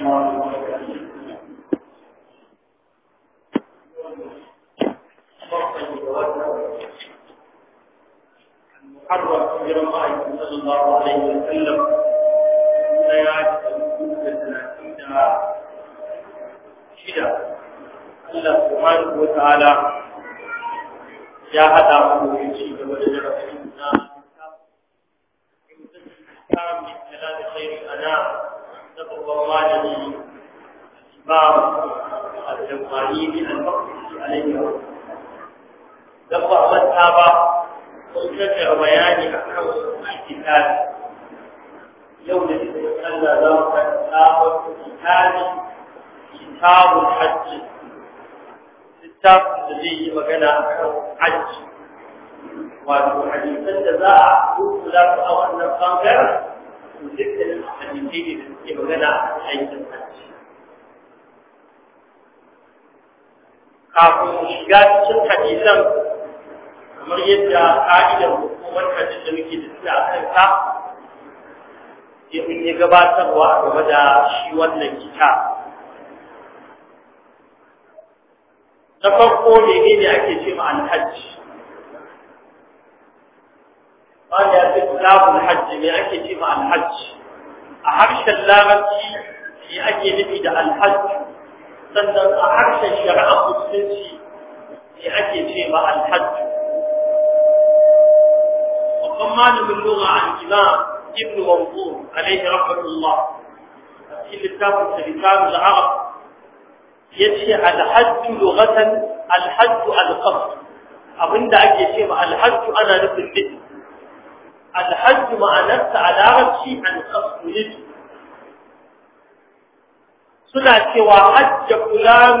محرم في رمضان صلى الله عليه وسلم لا يعجز ثلاثين شدة الله سبحانه وتعالى يا هذا هو يجيب ولد رسولنا كان من خلال خير الأنام نبغى الله الإمام الجمالي المقدسي عليه لما مذهب وكذا بياني عن الاحتفال يوم الله ذاك كتاب الحج كتاب الذي مكان حج وحديثا جزاء لا أو أن الخمر وذكر الحديثين الذي مكان حج الحج kafin shiga cikin hadisan kamar yadda ka'idar hukumar hajji da muke da a kanka sai mun yi gabatarwa game da shi wannan kitab na farko menene ake ce ma al-hajj wanda ya fi kitabul hajj me ake ce ma al-hajj a harshen larabci shi ake nufi da al-hajj sannan a harshen shari'a musulunci ne ake ce ma al-hajj babban malamin lugha al-imam ibn manzur alayhi rahmatullah في الكتاب الثالثان العرب يجي الحج لغة الحج القصد أبدا أجي شيء الحج أنا نفس النفس الحج معناه على رأسي القصد نفس سنة وحج فلان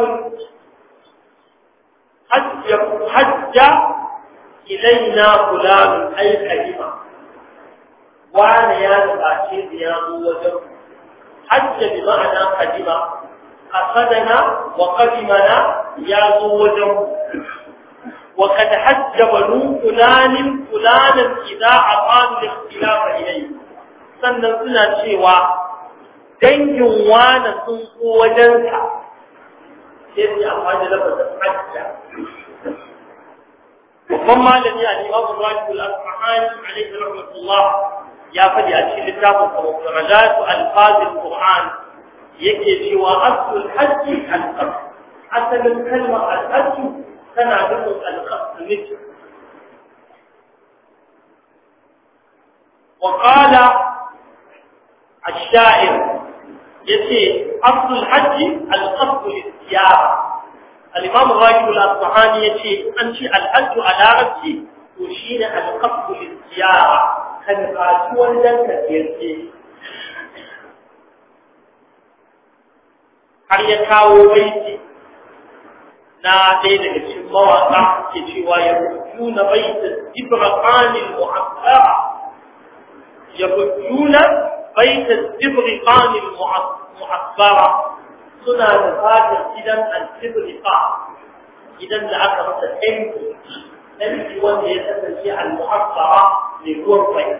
حج إلينا فلان أي كلمة وانا يا نباشر يا وجب حج بمعنى قدمة أخذنا وقدمنا يا وجب وقد حج بنو فلان فلانا إذا أعطانوا الاختلاف إليه سنة شيوا dangin wani sun ko wajensa sai su amfani da lafazin hajja babban malami a limamu rajul al-fahani alaihi rahmatullah ya faɗi a cikin littafin kamar alfazil qur'an yake cewa aslul hajji al-qasd asalin kalmar al-hajj tana nufin al-qasd ne wa qala الشاعر يتي أصل الحج القصد للزيارة الإمام الراغب الأصبهاني يتي أنشي الحج على رأسي وشين القصد للزيارة كان قاسوا لك يرتي har ya kawo baiti na ɗaya daga cikin mawaƙa ke cewa ya rubutu na baitin ibraqanil mu'abbara ya rubutu بيت الزبرقان المعبرة سنة نفاجر إذن الزبرقان إذن لأكبر تنفي وانده يتنسي المعبرة للغرفة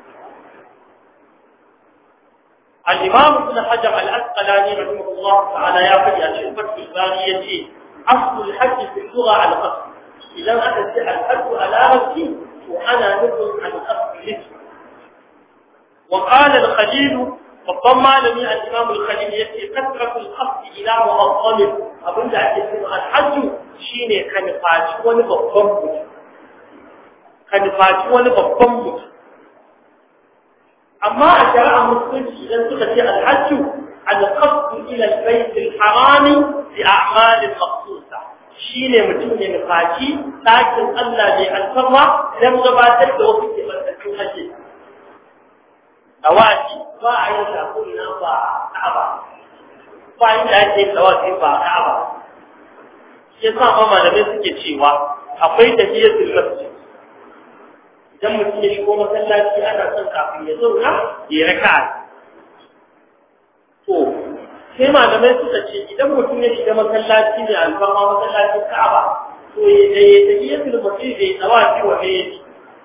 الإمام ابن حجر الأسقلاني رحمه الله تعالى يقول أشياء فتح البارية أصل الحج في اللغة على القصد إذا أتنسي الحج على رأسي وأنا نفذ عن القصد لسه وقال الخليل ربما لم الإمام الخليل يأتي كثرة القصد إلى معظم أبن ذلك الحج شيني كان فاتح ونبضم أما أشراء مسلم إذا تغطي الحج القصد إلى البيت الحرام لأعمال مخصوصة شيني متوني مفاتي لكن الله لأنفرها لم يباتل بوقت فتكون حجي dawaki ba a yi shafuri na ba Ka'aba ba inda ake dawaki ba Ka'aba shi yasa ma malamai suke cewa akwai tahiyatul masjid idan mutum ya shigo masallaci ana son kafin ya zauna ya raka'a to sai malamai suka ce idan mutum ya shiga masallaci ne alfarma masallacin Ka'aba to ya tahiyatul masjid ya dawaki wa ne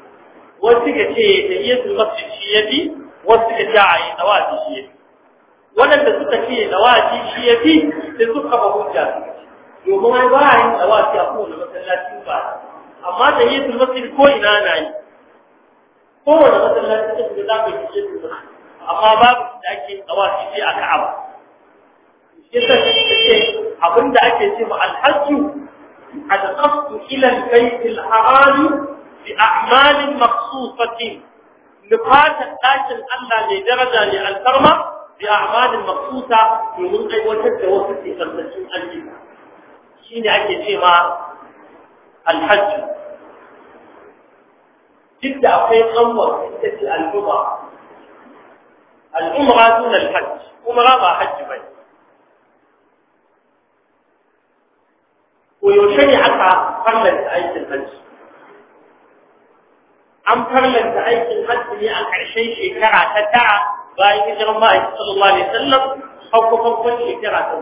wasu ka ce tahiyatul masjid shi yafi wasu ka ja a yi tsawafi shi waɗanda suka ce dawafi shi ya fi sai suka ba hujja domin ai ba a yin dawafi a kowane masallaci ba amma da yi sul masjid ko ina na yi kowane masallaci da za ka yi shi amma babu da ake dawafi sai a Ka'aba shi yasa ce abinda ake ce ma al-hajj al-qasd ila al-bayt al-haram bi a'mal makhsusatin nufatan dakin Allah ne daraja ne al-karma bi a'mal makhsusa domin aiwatar da wasu tsikantaccen ayyuka shine ake ce ma al-hajj duk akwai kanwa ita ce al-umra al-umra dun al-hajj umra ba hajj bane ko yaushe ne aka farlanta aikin hajji an farlanta aikin hajji ne a ƙarshen shekara ta tara bayan hijirar ma'aiki sallallahu alaihi wasallam farkon shekara ta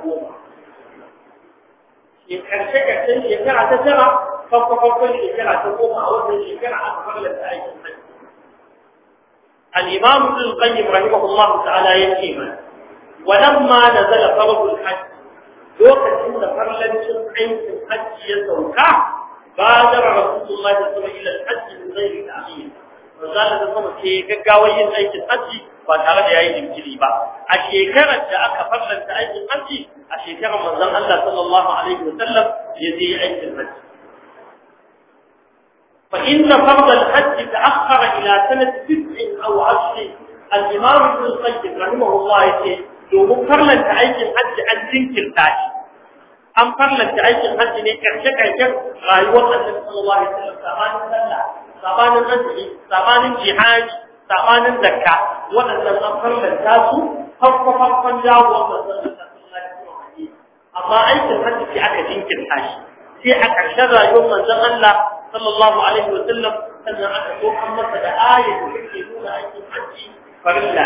10 ƙarshen shekara ta tara farkon shekara ta 10 a wannan shekara aka farlanta aikin hajji al-imam ibn al-qayyim rahimahullahu ta'ala yace mana walamma nazala fardul hajj lokacin da farlancin aikin hajji ya sauka badara rasulullahi sallallahu alaihi wasallam ila al-hajj min ghairi ta'khir wanda da kuma ke gaggawar yin aikin hajji ba tare da yayi jinkiri ba a shekarar da aka farlanta aikin hajji a shekarar manzon Allah sallallahu alaihi wasallam ya je aikin hajji fa inna fard al-hajj ta'akhkhara ila sanati 9 aw 10 al-imam ibn al-qayyim rahimahullah yace domin farlanta aikin hajji an jinkirta shi an farlanta aikin hajji ne karshe-karshen rayuwar Annabi sallallahu alaihi wasallam sabanin sallah sabanin azumi sabanin jihadi sabanin zakka waɗannan an farlanta su farkon jawo wannan amma aikin hajji sai aka jinkirta shi sai a ƙarshen rayuwar manzon Allah sallallahu alaihi wasallam sannan aka so an masa da ayat da take nuna aikin hajji farilla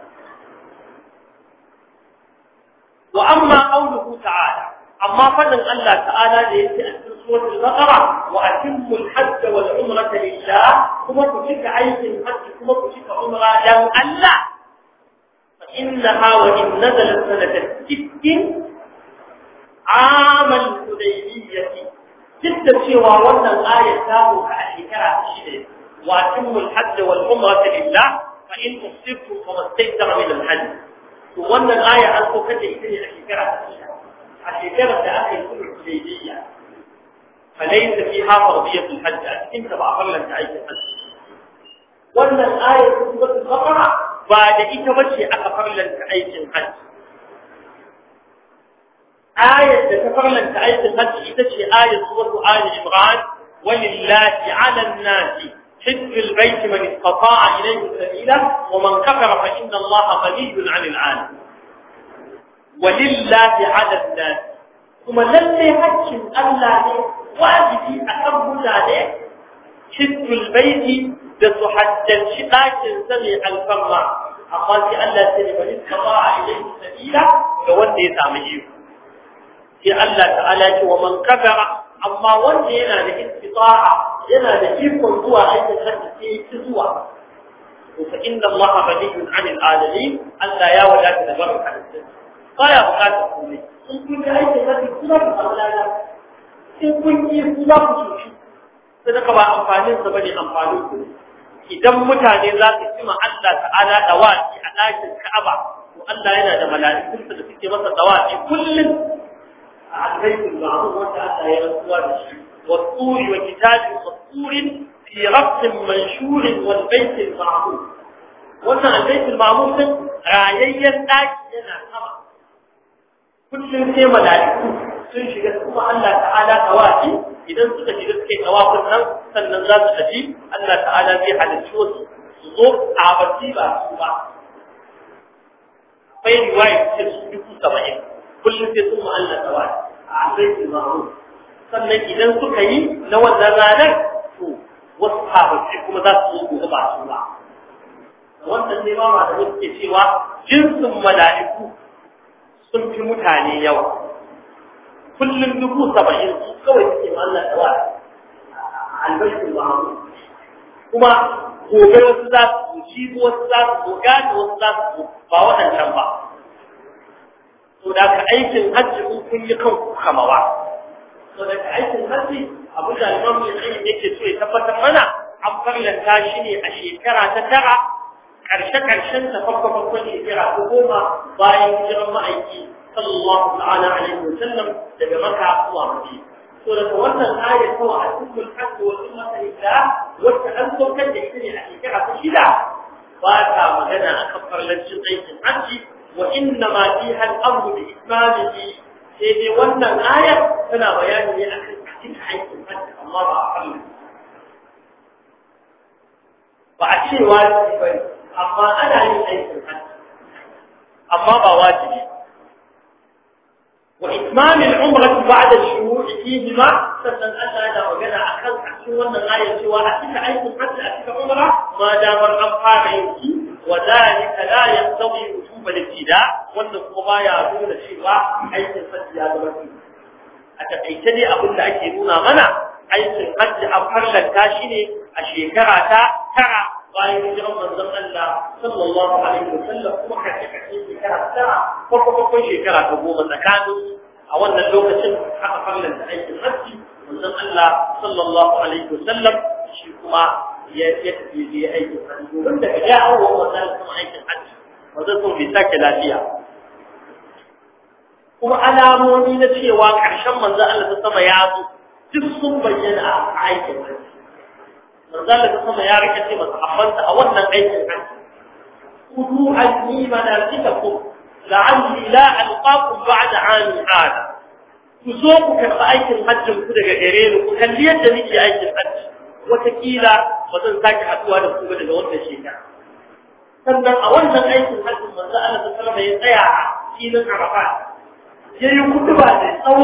وأما قوله تعالى أما فضل الله تعالى ليأتي سورة البقرة وأتموا الحج والعمرة لله كما كشك عيد الحج كما كشك عمرة لم الله فإنها وإن نزلت سنة 6 عام الحديبية جدا سوى وأن الآية تابوا كأشكرا الشديد وأتموا الحج والعمرة لله فإن أصبتم فما استيسر من الحج wannan aya an kokar da ita ne a shekarar da aka yi sulhu hudaybiyya falaysa fiha fardiyatul hajj in ta ba farlanta aikin hajji wannan aya ta suratul baqara ba da ita bace aka farlanta aikin hajji ayat da ta farlanta aikin hajji ita ce ayat suratul ali imran walillahi 'ala an-nasi حج البيت من استطاع إليه سبيلا ومن كفر فإن الله غني عن العالم ولله على الناس ثم للي حج الله واجبي أكبر عليه حج البيت بصحة الشقاك سمع الفرع أقال في الله سنة من استطاع إليه سبيلا فولي تعميه في الله تعالى ومن كفر أما ولي أنا الاستطاعة yana da ikon zuwa aikin hajji sai ki zuwa fa inna Allah ghaniyun 'anil 'alamin Allah ya wadata da barin hajji baya bukatar komai in kun yi aikin hajji kuma ku Allah in kun yi kuma ku ci sadaka ba amfanin sa bane amfanin ku idan mutane za su cima Allah ta'ala dawaki a ɗakin Ka'aba to Allah yana da mala'ikun da suke masa dawaki kullum a albaytul ma'mur wanda Allah ya rantsuwa da shi والطور وكتاب مسطور في ربط منشور والبيت المعمور وأن البيت المعمور رايا تاكينا كما كل شيء ملائكة sun shiga kuma Allah ta'ala tawafi idan suka shiga suke tawafin nan sannan za su tafi Allah ta'ala zai halicci wasu su zo a baki ba su ba bai riwaya ce su 70 kullum sai sun ma Allah tawafi a baitul ma'mur sannan idan suka yi na wannan ranar to wasu haɓace kuma za su zo ba su ba wannan ne ma da suke cewa jinsin mala'iku sun fi mutane yawa kullum 70 su kawai suke Allah da wa albashir ma'amu kuma gobe wasu za su ci wasu za su gane wasu za su ba waɗancan ba to da ka aikin hajji kun yi kanku kamawa to da ka aikin hajji abu da Imam Al-Qayyim yake so ya tabbatar mana an farlanta shi ne a shekara ta tara karshen ta farkon shekara ta 10 bayan hijiran ma'aiki sallallahu ta'ala alaihi wa sallam daga Makka zuwa Madina to da wannan aya ta wa asul hajj wa sunnah lillah wacce an saukar da ita ne a shekara ta 6 ba ta magana akan farlancin aikin hajji wa inna ma fiha al-amru bi itmamihi sai dai wannan aya tana bayani ne akan cikin aikin hajji amma ba a farlanta ba a ce wajibi ba amma ana yin aikin hajji amma ba wajibi wa itmam al-umrah ba'da al-shuruع fihima sannan Allah yana magana akan cikin wannan ayar cewa a cikin aikin hajji a cikin umra ma damar an fara yin wa dalika la yaqtadi wujub al-ibtida wannan kuma baya nuna cewa aikin hajji ya zama a takaice dai abin da ake nuna mana aikin hajji an farlanta shi ne a shekara ta tara bayan hijiran manzon Allah sallallahu alaihi wasallam kuma kace shekara tara farko shekara ta 10 tsakanin a wannan lokacin aka farlanta aikin hajji manzon Allah sallallahu alaihi wasallam shi kuma ya tafi da aikin hajji domin da ya hawo wannan kuma aikin hajji wanda sun bi sake lafiya kuma alamomi na cewa ƙarshen manzon Allah ta sama ya zo duk sun bayyana a aikin hajji manzon Allah ta sama ya rike ce masa abbansa a wannan aikin hajji kudu anni manasikakum la'alli la alqakum ba'da 'ami hada ku zo ku karɓi aikin hajjin ku daga gare ni ku kalli yadda nake aikin hajji wataƙila ba zan sake haɗuwa da ku daga wannan shekara sannan a wannan aikin hajjin manzon Allah ta sama ya tsaya a filin Arafat yayin kutuba da tsawo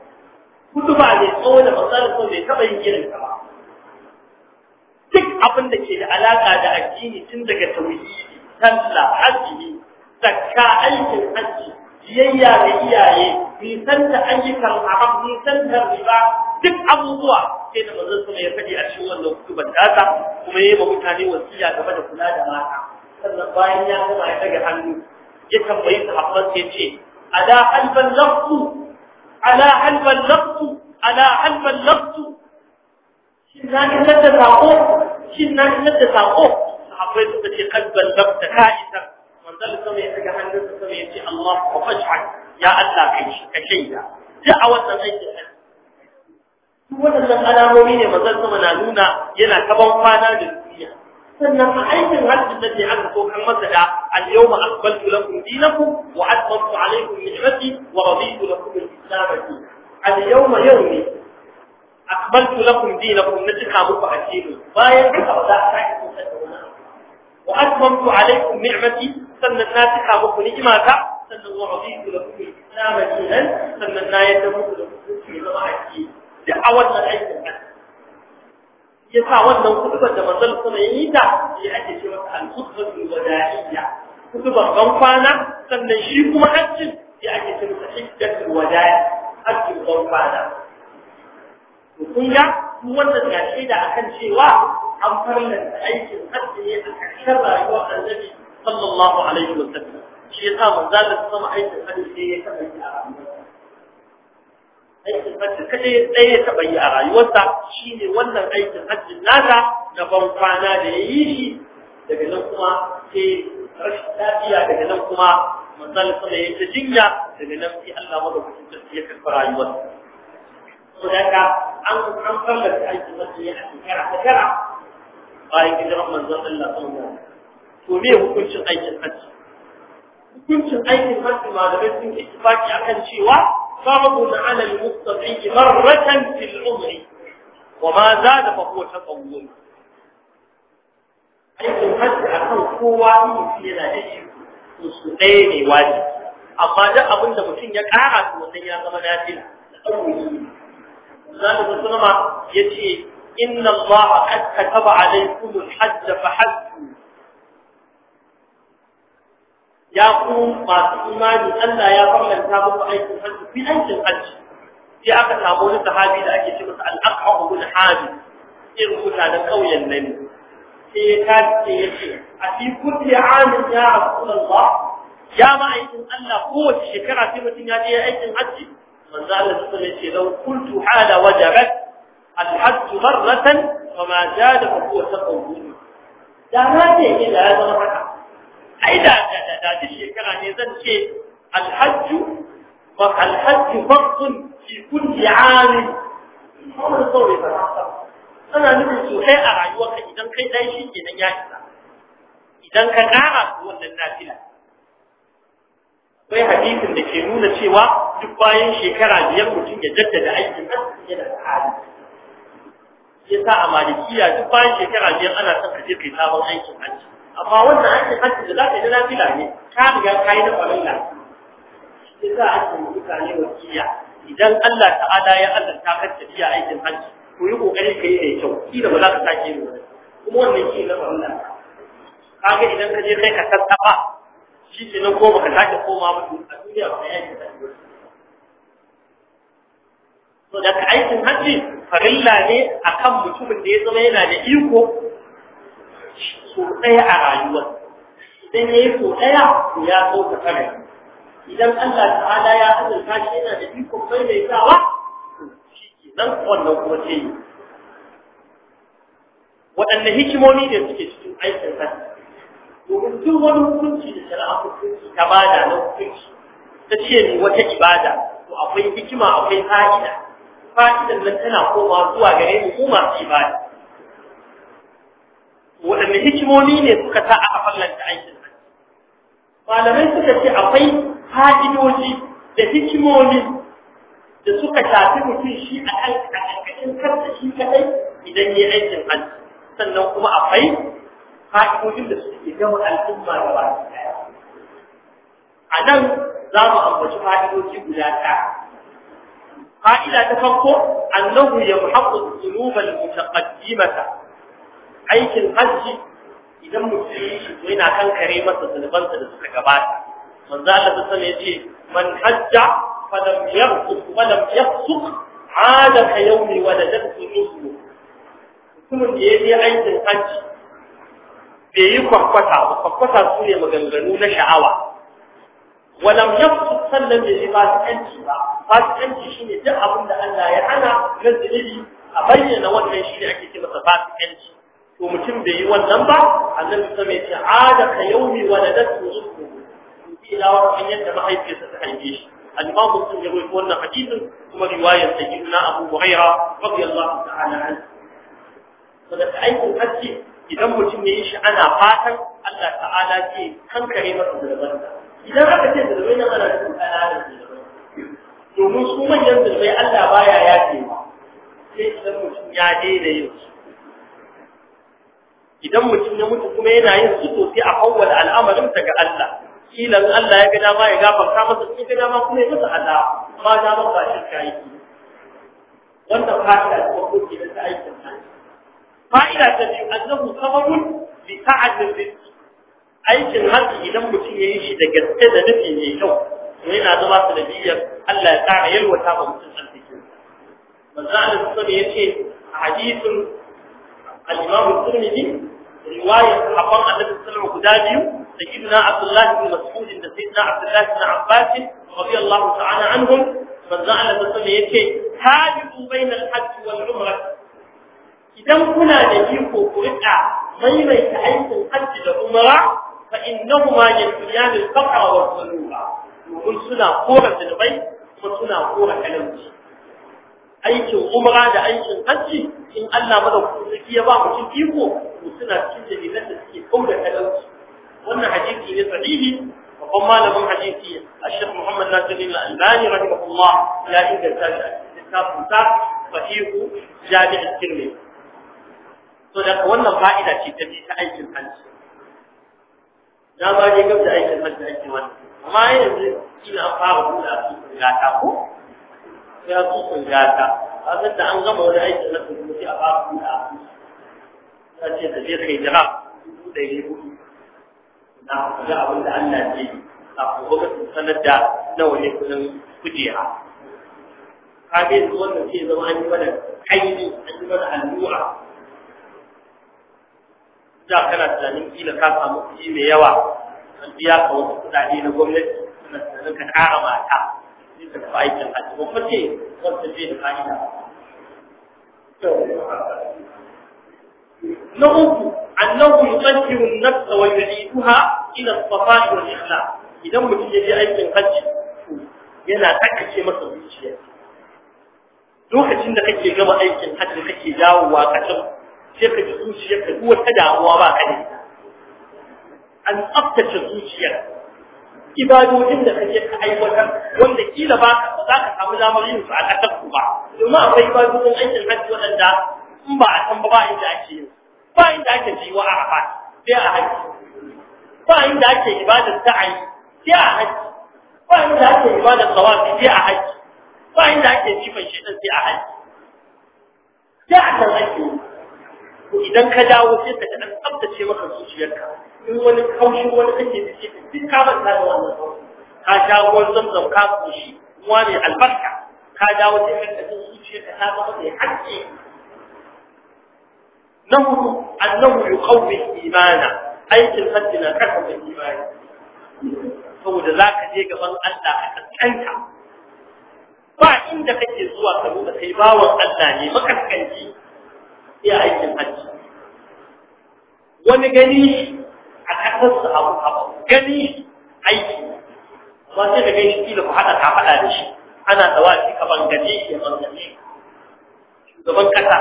da matsalar sau bai taɓa yin irin ba duk abin da ke da alaƙa da addini tun daga tauhidi sallah hajji zakka aikin hajji biyayya ga iyaye nisanta ayyukan haram nisanta riba duk abubuwa sai da manzon sama ya faɗi a cikin wannan kutuban data kuma yayi ma mutane wasiya game da kula da mata sannan bayan ya gama ya daga hannu ya tambayi sahabban sai ce ala halban laftu ala halban laftu ala halban laftu shin na isar da sako sahabbai suka ce kalban lafta ka'isa manzon sama ya daga hannun sa sama ya ce Allah wa faj'al ya Allah kai ka shaida duk a wannan aikin nan wannan alamomi ne manzon sama na nuna yana kaban kwana da duniya sannan a aikin hajji da ke aka so kan masa da al-yawma akmaltu lakum dinakum wa atmamtu alaykum ni'mati wa raditu lakum al-islam dinan al-yawma yawmi akmaltu lakum dinakum najika muku addini bayan haka ba za a sake kusa da wannan wa atmamtu alaykum ni'mati sannan na cika muku ni'imata sannan wa raditu lakum al-islam dinan sannan na yadda muku da mutunci zama addini da a wannan aikin hajji yasa wannan kutubar da manzon sama yayi ta shi ake cewa al-khutbatul wada'iyya kutubar ban kwana sannan shi kuma hajjin shi ake cewa hajjatul wada'i hajjin ban kwana to kun ga wannan ga shaida akan cewa an farlanta aikin hajji ne a ƙarshen rayuwar Annabi sallallahu alaihi wasallam shi yasa manzon sama aikin hajji ne ya taɓa yi a rayuwarsa aikin hajji kada ya tsaye taɓa yi a rayuwarsa shi ne wannan aikin hajjin nasa na ban kwana da ya yi shi daga nan kuma sai rashin lafiya daga nan kuma manzon sama ya ta jinya daga nan sai Allah madaukakin sarki ya karɓi rayuwarsa to daga an fallasa aikin hajji ne a shekara ta tara bayan hijirar manzon Allah sallallahu alaihi wasallam to me hukuncin aikin hajji hukuncin aikin hajji malamai sun ittifaqi akan cewa فرض على المستطيع مرة في العمر وما زاد فهو تطوع aikin hajji a kan kowa ne yana da shi su ɗaya ne wajibi amma duk abin da mutum ya ƙara to wannan ya zama nafila da ɗauri zaka ga sunama yace inna allaha qad kataba alaykum al-hajj fa hajju ya ku masu imani Allah ya farlanta muku aikin hajji fi aikin hajji sai aka samu wani sahabi da ake ce masa al-aqqa ibn habib irin mutanen kauyen nan sai ya kace yace a fi kulli amin ya rasulullah ya ma'aikin Allah kowace shekara sai mutum ya je aikin hajji manzo Allah sallallahu alaihi wasallam ya ce law qultu hala wajabat al-hajj marratan fama zada fa huwa taqawwud da na ce ina ya zama haka ai da duk shekara ne zan ce al-hajj fardun fi kulli 'am wannan sauri fa ana nufin sosai a rayuwarka idan kai dai shi kenan ya isa idan ka kara wannan nafila akwai hadisin da ke nuna cewa duk bayan shekara biyar mutum ya jaddada aikin hajji yana da hali yasa a malikiya duk bayan shekara biyar ana son ka je kai sabon aikin hajji amma wannan aikin hajji da za ka yi na nafila ne ka riga ka yi na farilla yasa ake mutane wasiya idan Allah ta'ala ya azanta ka tafiya aikin hajji ko yi kokari kai mai kyau kila ba za ka sake yi kuma wannan shi na farilla kaga idan ka je kai ka tattaba shi ne ko baka sake koma ba a duniya ba yayin da to da aikin hajji farilla ne akan mutumin da ya zama yana da iko so daya a rayuwar idan yayi so daya ya so ka kare idan Allah ta'ala ya azurta shi yana da iko mai mai sawa shi ke nan wannan kuma ce waɗanne hikimomi ne suke cikin aikin hajji domin duk wani hukunci da shari'a hukunci ta bada na hukunci ta ce ni wata ibada to akwai hikima akwai fa'ida fa'idan nan tana koma zuwa gare mu kuma masu ibada waɗanne hikimomi ne suka sa aka fallanta aikin hajji malamai suka ce akwai fa'idoji da hikimomi da suka shafi mutum shi a ƙarƙashin karta shi kaɗai idan ya aikin hajji sannan kuma akwai fa'idojin da suke gama al'umma da ba su ɗaya. A nan za mu ambaci fa'idoji guda ɗaya. Fa'ida ta farko, annahu ya muhaƙƙu zunubal mutaqaddimata. Aikin hajji idan mutum yi shi to yana kankare masa zunubansa da suka gabata. Manzo Allah ta sani yace man hajja falam yarfus wa lam yafsuq ada ka yawmi waladatu ummu. Mutumin da ya je aikin hajji bai yi kwakwata ba kwakwata su ne maganganu na sha'awa walam yafsu sallan bai yi fasikanci ba fasikanci shine duk abin da Allah ya hana na zunubi a bayyana wannan shi ne ake ce masa fasikanci to mutum bai yi wannan ba annabi sai ya ce ada ka yaumi waladatu ummu ila wannan yadda mahaifiyarsa ta haife shi al-Imam Muslim ya rawaito wannan hadisin kuma riwayar sayyidina Abu Hurairah radiyallahu ta'ala anhu saboda aikin hajji idan mutum ya yi shi ana fatan Allah ta'ala ce kankare masa zurbansa idan aka ce zurbai nan ana cikin ƙananan zurbai domin su manyan zurbai Allah baya yafe ba sai idan mutum ya daina yin su idan mutum ya mutu kuma yana yin su to sai a hawwala al'amarin ta ga Allah kila Allah ya ga dama ya gafarta masa in ga dama kuma ya masa Allah ma da ba shirka yake wannan fa'ida ce ko ke da aikin hajji fa'ida ta biyu annahu sababun li ta'addud rizq aikin haji idan mutum yayin shi da gaske da nufi mai kyau to yana zama sanadiyar Allah ya ƙara yalwata ba mutum alfikin manzo Allah sai yace hadithun al-Imam Tirmidhi riwayat sahabban Annabi sallallahu alaihi wasallam guda biyu sayyidina Abdullah ibn Mas'ud da sayyidina Abdullah ibn Abbas radiyallahu ta'ala anhum manzo Allah sai yace tabi'u bainal hajj wal umrah idan kuna da iko ku rika maimaita aikin hajji da umra fa innahuma yanfiyan al-faqra wa dhunuba domin suna kora zunubai kuma suna kora talauci aikin umra da aikin hajji in Allah madaukakin ya ba mutum iko to suna cikin dalilan da suke kaura talauci wannan hadisi ne sahihi babban malamin hadisi Sheikh Muhammad Nasiruddin Al-Albani rahimahullah ya inganta shi a cikin kitabunsa Sahihu Jami' al-Tirmidhi to da wannan fa'ida ce ta ta aikin hajji da ba ne gaba da aikin hajji ake wannan amma yanzu ina fara buɗa su gata ko ya su gata a da an gama wani aikin hajji kuma sai a fara buɗa su ta ce da je kai jira 400 na ga abin da Allah ya yi a kuma sanar da nawa ne kudin kujera kage su wannan ce zama an yi mana kaini an yi mana allura da kana tunanin kila ka samu kuɗi mai yawa biya ka wasu kuɗaɗe na gwamnati sannan ka ƙara mata sai ka tafi aikin hajji ba ce wanda zai da fa'ida na uku annahu yuqaddiru an-nafs wa yu'iduha ila as-safa'i wal ikhlas idan mutum ya je aikin hajji yana tsakace masa zuciya lokacin da kake gama aikin hajji kake dawowa kacin sai ka ji zuciyarka duk wata damuwa ba ka da an tsaftace zuciyar ibadodin da kake ka aiwatar wanda kila ba za ka samu damar yin su a ƙasar ku ba domin akwai ibadodin aikin hajji waɗanda in ba a san ba inda ake yin ba inda ake jiwa a Arafat sai a hajji ba inda ake ibadar sa'ayi sai a hajji ba inda ake ibadar tawafi sai a hajji ba inda ake jifan shaitan sai a hajji sai a kan ake to idan ka dawo sai ka dan tsaftace maka zuciyarka in wani kaushi wani kake da shi duk ka manta da wannan ka sha ruwan zamzam ka koshi ruwa ne albarka ka dawo sai ka ji zuciyarka ta zama da hakki na hudu annahu yuqawwi imana aikin hajji na karfafa imani saboda zaka je gaban Allah a kaskanta ba inda kake zuwa ka nuna kai bawon Allah ne makaskanci sai aikin hajji wani gani a kasarsa abu gani aiki amma sai da gani kila ku haɗa ka faɗa da shi ana tsawafi ka bangaje ya bangaje shugaban kasa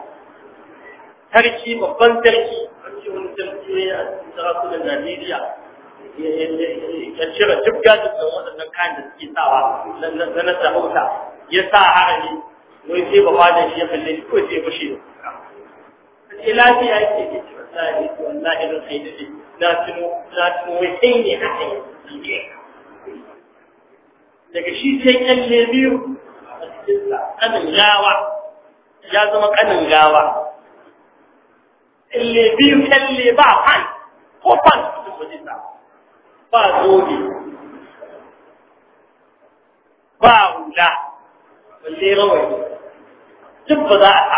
sarki babban sarki an ce wani sarki ne a cikin sarakunan Najeriya ya cire duk gadin da waɗannan kayan da suke sawa na sarauta ya sa harami wai sai ba da shi ya kalle shi ko sai ya fashe da kuka sai lafiya yake ke ce wallahi ran sai dade na tuno wai sai ne haka yake daga shi sai kalle biyu a cikin sa kanin gawa ya zama kanin gawa kalle biyu kalle ba fan ko fan cikin wajen ba zobe ba hula balle rawai duk ba za a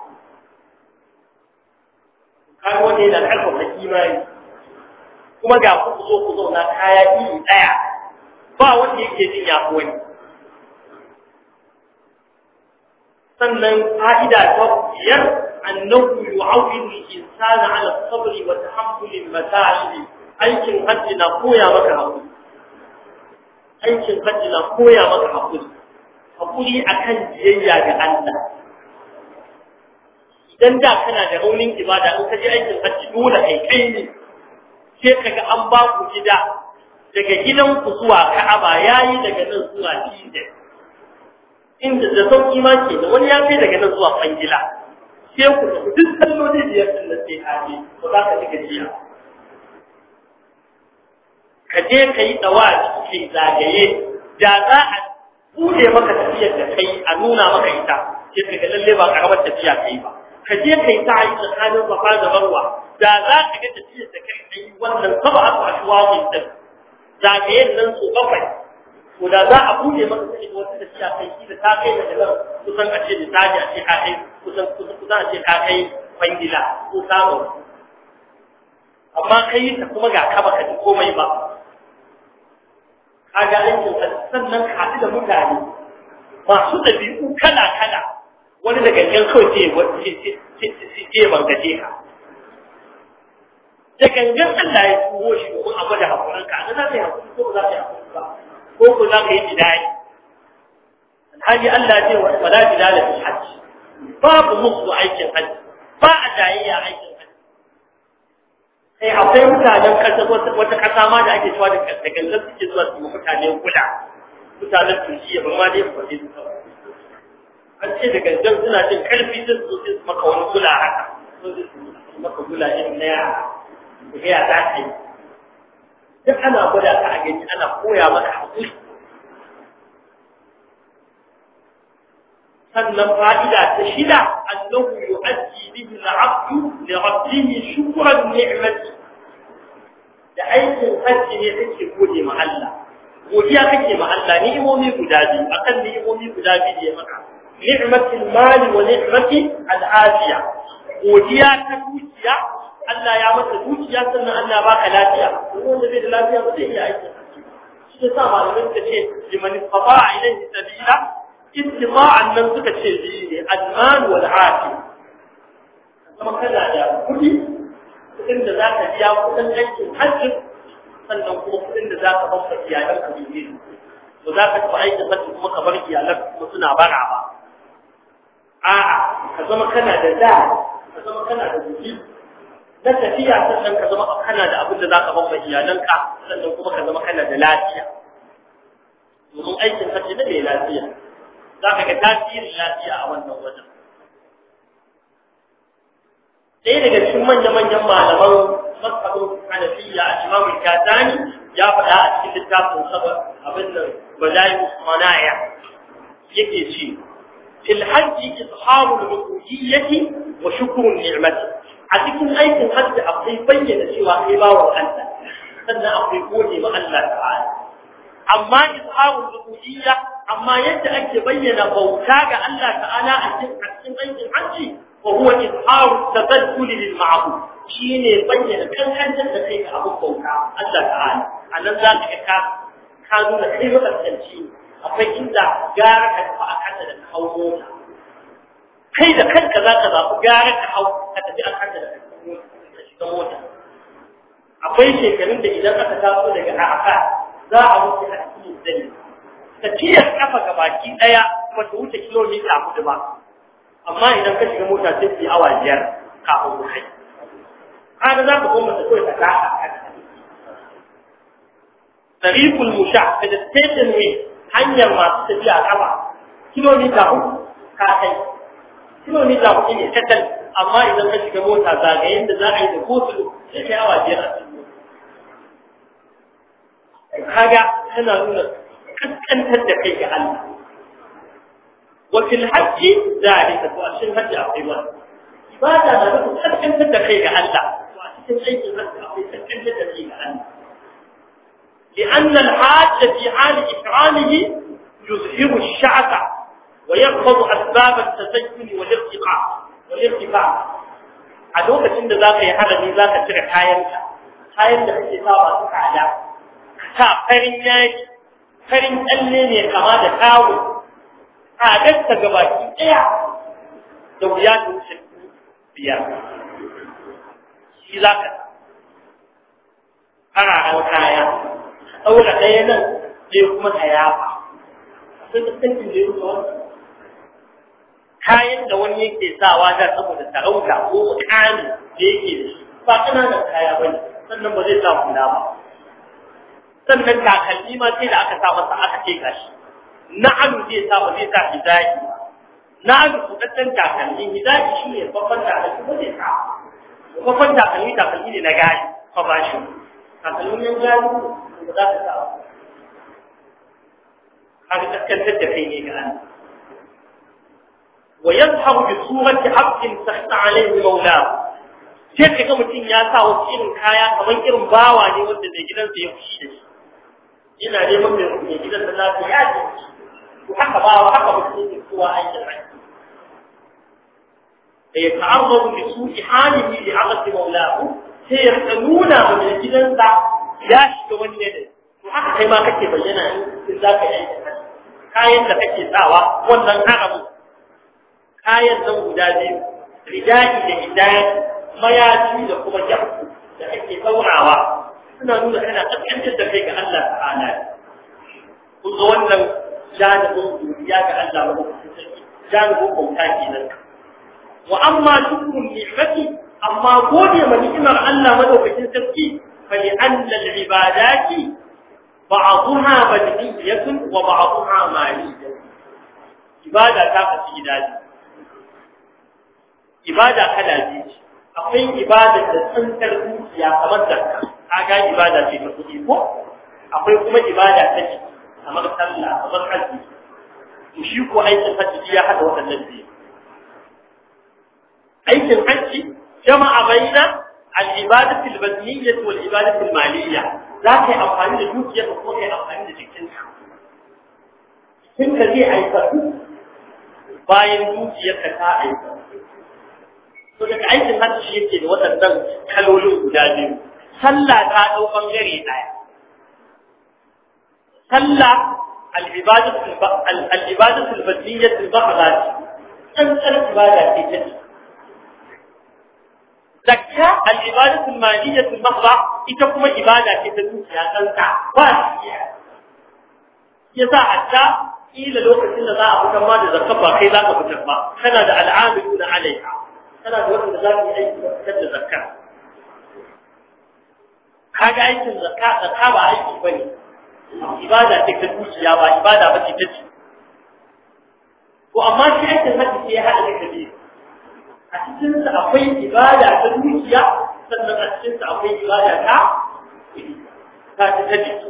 kai wanda yana karfafa imani kuma ga ku zo ku zauna kaya iri daya ba wanda yake jin ya wani sannan fa'ida ta biyar annahu yu'awwidu al-insana 'ala as-sabri wa tahammul al-mata'ib aikin hajji na koya maka hakuri aikin hajji na koya maka hakuri akan biyayya ga Allah idan da kana da raunin ibada in ka je aikin hajji dole kai ne sai kaga an ba ku gida daga gidan ku zuwa Ka'aba yayi daga nan zuwa Jidda inda da sauki ma ke da wani ya kai daga nan zuwa Fangila sai ku duk salloli biyar din da sai haji ko za ka ji gajiya ka je ka yi dawaci ke zagaye da za a bude maka tafiyar da kai a nuna maka ita sai ka ga lalle ba karamar tafiya kai ba ka je ka yi ta yi tsakanin Safa da Marwa da za ka ga tafiyar da kai wannan sab'atu ashwaqin din zagayen nan su bakwai ko da za a bude maka sai wata tafiya kai da ta kai daga nan kusan a ce da taji a ce ka kai kusan a ce ka kai Fangila ko samu amma kai ta kuma ga ka baka ji komai ba kaga aikin sannan ka haɗu da mutane masu ɗabi'u kala-kala wani daga yan kawai sai bangaje ka da gangan Allah ya tuwo shi domin a gwada haƙurinka na za ka yi haƙuri ko za ka yi haƙuri ba ko za ka yi jidali alhaji Allah ce wa la jidala fi hajji babu musu aikin hajji ba a jayayya aikin hajji sai akwai mutanen kasa wata kasa ma da ake cewa da gangan suke zuwa su mutane kula mutanen Turkiya ba ma dai kwaje su kawai an ce da gangan suna jin karfi sun zo su maka wani kula haka sun su maka kula irin na yara da ya za ka yi duk ana gwada ka a gani ana koya maka haƙuri sannan fa'ida ta shida annahu yu'addi bihi al-'abdu li rabbihi shukran ni'mati da aikin hajji ne kake gode ma Allah godiya kake ma Allah ni'imomi guda biyu akan ni'imomi guda biyu da maka ni'matul mali wa ni'mati al-afiya godiya ta dukiya Allah ya masa dukiya sannan Allah baka lafiya wanda bai da lafiya ba zai iya aiki shi yasa malamai suka ce liman istata'a ilayhi sabila istima'an nan suka ce ne al-mal wal afi kuma kana da kudin da zaka biya kudin aikin hajji sannan kuma kudin da zaka bamba iyalan ka biye to zaka tafi aikin hajji kuma ka bar iyalan kuma suna bara ba a'a ka zama kana da ka zama kana da kudi na tafiya sannan ka zama kana da abin da zaka bamba iyalanka sannan kuma ka zama kana da lafiya domin aikin hajji ne mai lafiya zaka ga tasirin lafiya a wannan wajen ɗaya daga cikin manya-manyan malaman mazhabin Hanafiya a Imam Al-Katani ya faɗa a cikin littafin sabar abin da Bada'i Usmanaya yake ce fil hajji izharul ubudiyyati wa shukrun ni'mati a cikin aikin hajji akwai bayyana cewa kai bawan Allah sannan akwai gode ma Allah ta'ala amma izharul ubudiyya amma yadda ake bayyana bauta ga Allah ta'ala a cikin aikin hajji wa huwa izharu tabaddul lil ma'bud shine bayyana kankantar da kai ga abun bauta Allah ta'ala anan za ka nuna kai makanci akwai inda gara ka fa akanta da hawo mota kai da kanka za ka zaɓi gara ka hau ka tafi a kanta da ka shiga mota akwai shekarun da idan aka taso daga arafa za a wuce a cikin zani tafiyar kafa ga baki ɗaya ba ta wuce kilomita 4 ba amma idan ka shiga mota sai ki awa 5 kafin ku kai kaga za ka goma ta kawai ta da'a tariqul musha da station way hanyar masu tafiya kafa kilomita 4 ka kai kilomita 4 ne tattal amma idan ka shiga mota zagayen da za a yi da kotu sai kai awa 5 a cikin kaga tana nuna kaskantar da kai ga Allah wa fil hajji zalika to ashin hajji akwai wani ibada na da kaskantar da kai ga Allah to a cikin aikin hajji akwai kaskantar da kai ga Allah لأن الحاج في حال إكرامه يظهر الشعث ويقبض أسباب التسجل والارتفاع عدوك عند ذاك يحرمي ذاك ترى kayan da kake sawa suka ala ka farin yaki farin tsalle ne kama da kawo a gaska gabaki daya da wuya ta wuce biyar shi zaka fararen kaya ɗaura ɗaya nan sai kuma ta yafa sai da kankin da yake wannan kayan da wani yake sawa da saboda sarauta ko mukami da yake da shi ba kananan kaya bane sannan ba zai sa kula ba sannan takalmi ma sai da aka sa masa aka ce gashi na'amu zai sa ba zai sa hidayi na'amu kudin takalmi hidayi shi ne babban takalmi ba zai sa babban takalmi ne na gari fa ba shi takalmin gari ba za ka sa haka kaskantar da kai ne ga Allah wa yadhhabu bi surati 'abdin tahta 'alayhi mawlahu sai kaga mutum ya sa wasu irin kaya kamar irin bawa ne wanda mai gidansa ya fushi da shi ina neman mai gidan da lafiya ya ce to haka bawa haka mutum yake kowa aikin rai da ya ta'arrabu bi su'i halihi li 'abdi mawlahu sai ya nuna wa mai gidansa ya shiga wani ne to haka kai ma kake bayyana in za ka yi kayan da kake sawa wannan haramu kayan nan guda biyu ridai da hidayah mayaci da kuma jabu da ake saurawa suna nuna kana kaskantar da kai ga Allah ta'ala kun ga wannan janibin duniya ga Allah madaukakin janibin bauta kenan wa amma shukrun ni'mati amma gode ma ni'imar Allah madaukakin sarki fa li anna al-ibadati ba'dhuha badniyyatun wa ba'dhuha maliyyatun ibada ta kaci gidaje ibada kala biyu akwai ibada da tsantar zuciya kamar zakka kaga ibada ce ta kudi ko akwai kuma ibada ta jiki kamar sallah kamar haji to shi ko aikin haji ya hada wannan biyu aikin haji jama'a baina al-ibadati al-badniyyah wal ibadati al-maliyyah zaka yi amfani da dukiyar ko kai amfani da jikinka jikinka zai aika bayan dukiyarka ta aika to daga aikin hajji yake da waɗannan kalolin guda biyu sallah ta dau bangare daya sallah al-ibadatu al-badniyyah al-bahdha an ibada ce ta zakka al-ibadatu al-maliyyah al-bahdha ita kuma ibada ce ta dukiya kanka ba yasa hatta ila lokacin da za a fitar ma da zakka ba kai za ka fitar ba kana da al'amiluna alaiha kana da wanda za su yi aiki da fitar da zakka kaga aikin zakka ba aiki bane ibada ce ta dukiya ba ibada ba ce ta ci ko amma shi aikin hajji sai ya hada da biyu a cikin sa akwai ibada ta dukiya sannan a cikin sa akwai ibada ta jiki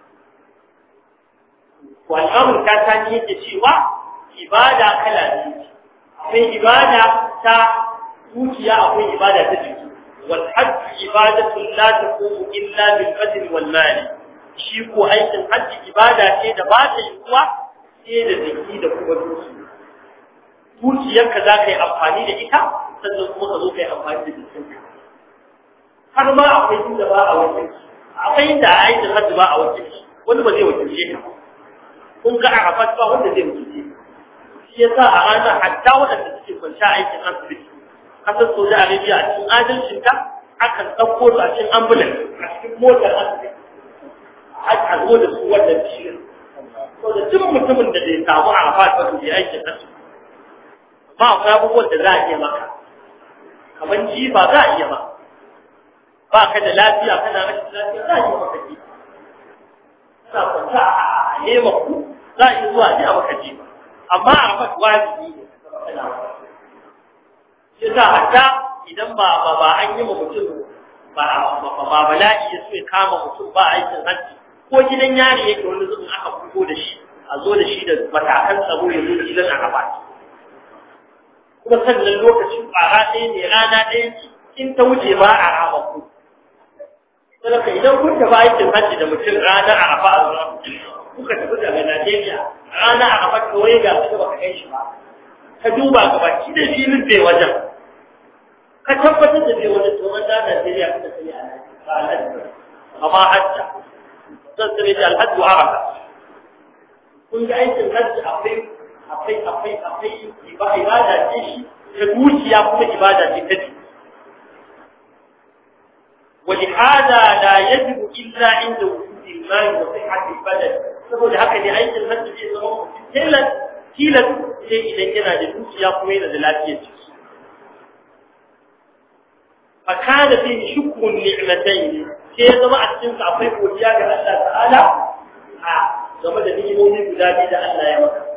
والأمر كان يجي ibada kala biyu akwai ibada ta zuciya akwai ibada ta jiki wal hajj ibadatu la taqumu illa bil badn wal mal shi ko aikin hajji ibada ce da ba ta yiwuwa sai da jiki da kuma zuciyarka za ka yi amfani da ita sannan kuma ka zo ka yi amfani da jikinka har ma akwai inda ba a wakilci akwai inda a aikin hajji ba a wakilci wani ba zai wakilce ka kun ga Arafat ba wanda zai mutunce shi yasa a ranar hatta waɗanda suke kwanciya aikin asibiti kasar Saudi Arabia a cikin adalcin ta akan ɗauko su a cikin ambulance a cikin motar asibiti a zo da su wannan shirin to da duk mutumin da zai samu Arafat ba su je aikin asibiti ba akwai abubuwan da za a iya maka kamar jifa za a iya maka ba ka da lafiya kana rashin lafiya za a iya maka jifa kana kwanta a nema ku za a yi zuwa ne a maka jifa amma a maka wajibi ne shi sa hatta idan ba an yi ma mutum ba bala'i ya so ya kama mutum ba aikin hajji ko gidan yari yake wani zubin aka fito da shi a zo da shi da matakan tsaro ya zo da gidan a gaba kuma sannan lokacin ƙwara ɗaya ne rana ɗaya in ta wuce ba a rama ku saboda idan kun tafi aikin hajji da mutum rana a rafa a zuwa kuka tafi daga Najeriya rana a rafa kawai ga su da baka kai shi ba ka duba gaba shi da filin bai wajen ka tabbatar da bai wajen to wanda Najeriya kuka sai a Najeriya amma hajja zan sai da alhaji wa arafa kun ga aikin hajji akwai ibada ce shi ta dukiya kuma ibada ce ta ji ولهذا لا يجب إلا عند وجود المال وصحة البدن saboda haka ne aikin hajji zai zama mutum tilas sai idan yana da dukiya kuma yana da lafiyar jiki fa kana fi shukrun ni'matayn sai zama a cikin akwai godiya ga Allah ta'ala a game da ni'imomi guda biyu da Allah ya maka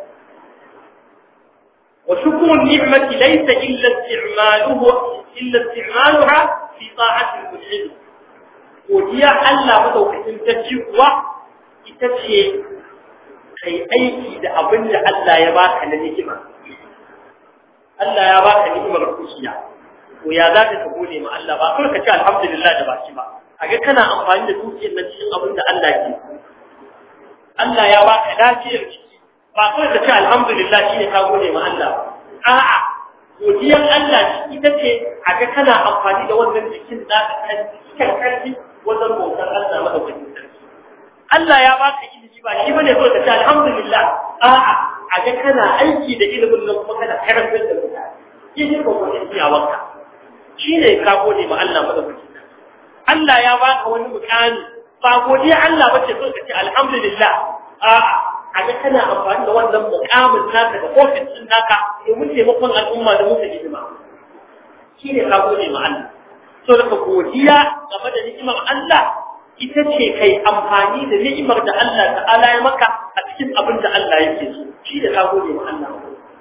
wa shukrun ni'mati laysa illa isti'maluha fi ta'ati al-mujrim godiya Allah madaukakin tacci kuwa ita ce kai aiki da abin da Allah ya baka na ni'ima Allah ya baka ni'imar kuciya ko ya za ka gode ma Allah ba kar ka ce alhamdulillah da baki ba kaga kana amfani da dukiyar nan cikin abin da Allah ke Allah ya baka lafiyar ciki ba kar ka ce alhamdulillah shine ka gode ma Allah a'a godiyar Allah ita ce kaga kana amfani da wannan jikin naka kan karfi wajen bautar Allah madaukakin sarki Allah ya baka ilimi ba shi bane kawai ka ce alhamdulillah a'a aga kana aiki da ilimin nan kuma kana karantar da mutane shi ne ko wani iyawarka shi ne ka gode ma Allah madaukakin sarki Allah ya baka wani mukami ba godiya Allah bace kawai ka ce alhamdulillah a'a aga kana amfani da wannan mukamin naka da ofis din naka domin taimakon al'umma da musu hidima shi ne ka gode ma Allah so da godiya game da ni'imar Allah ita ce kai amfani da ni'imar da Allah ta'ala ya maka a cikin abin da Allah yake so shi da ka gode ma Allah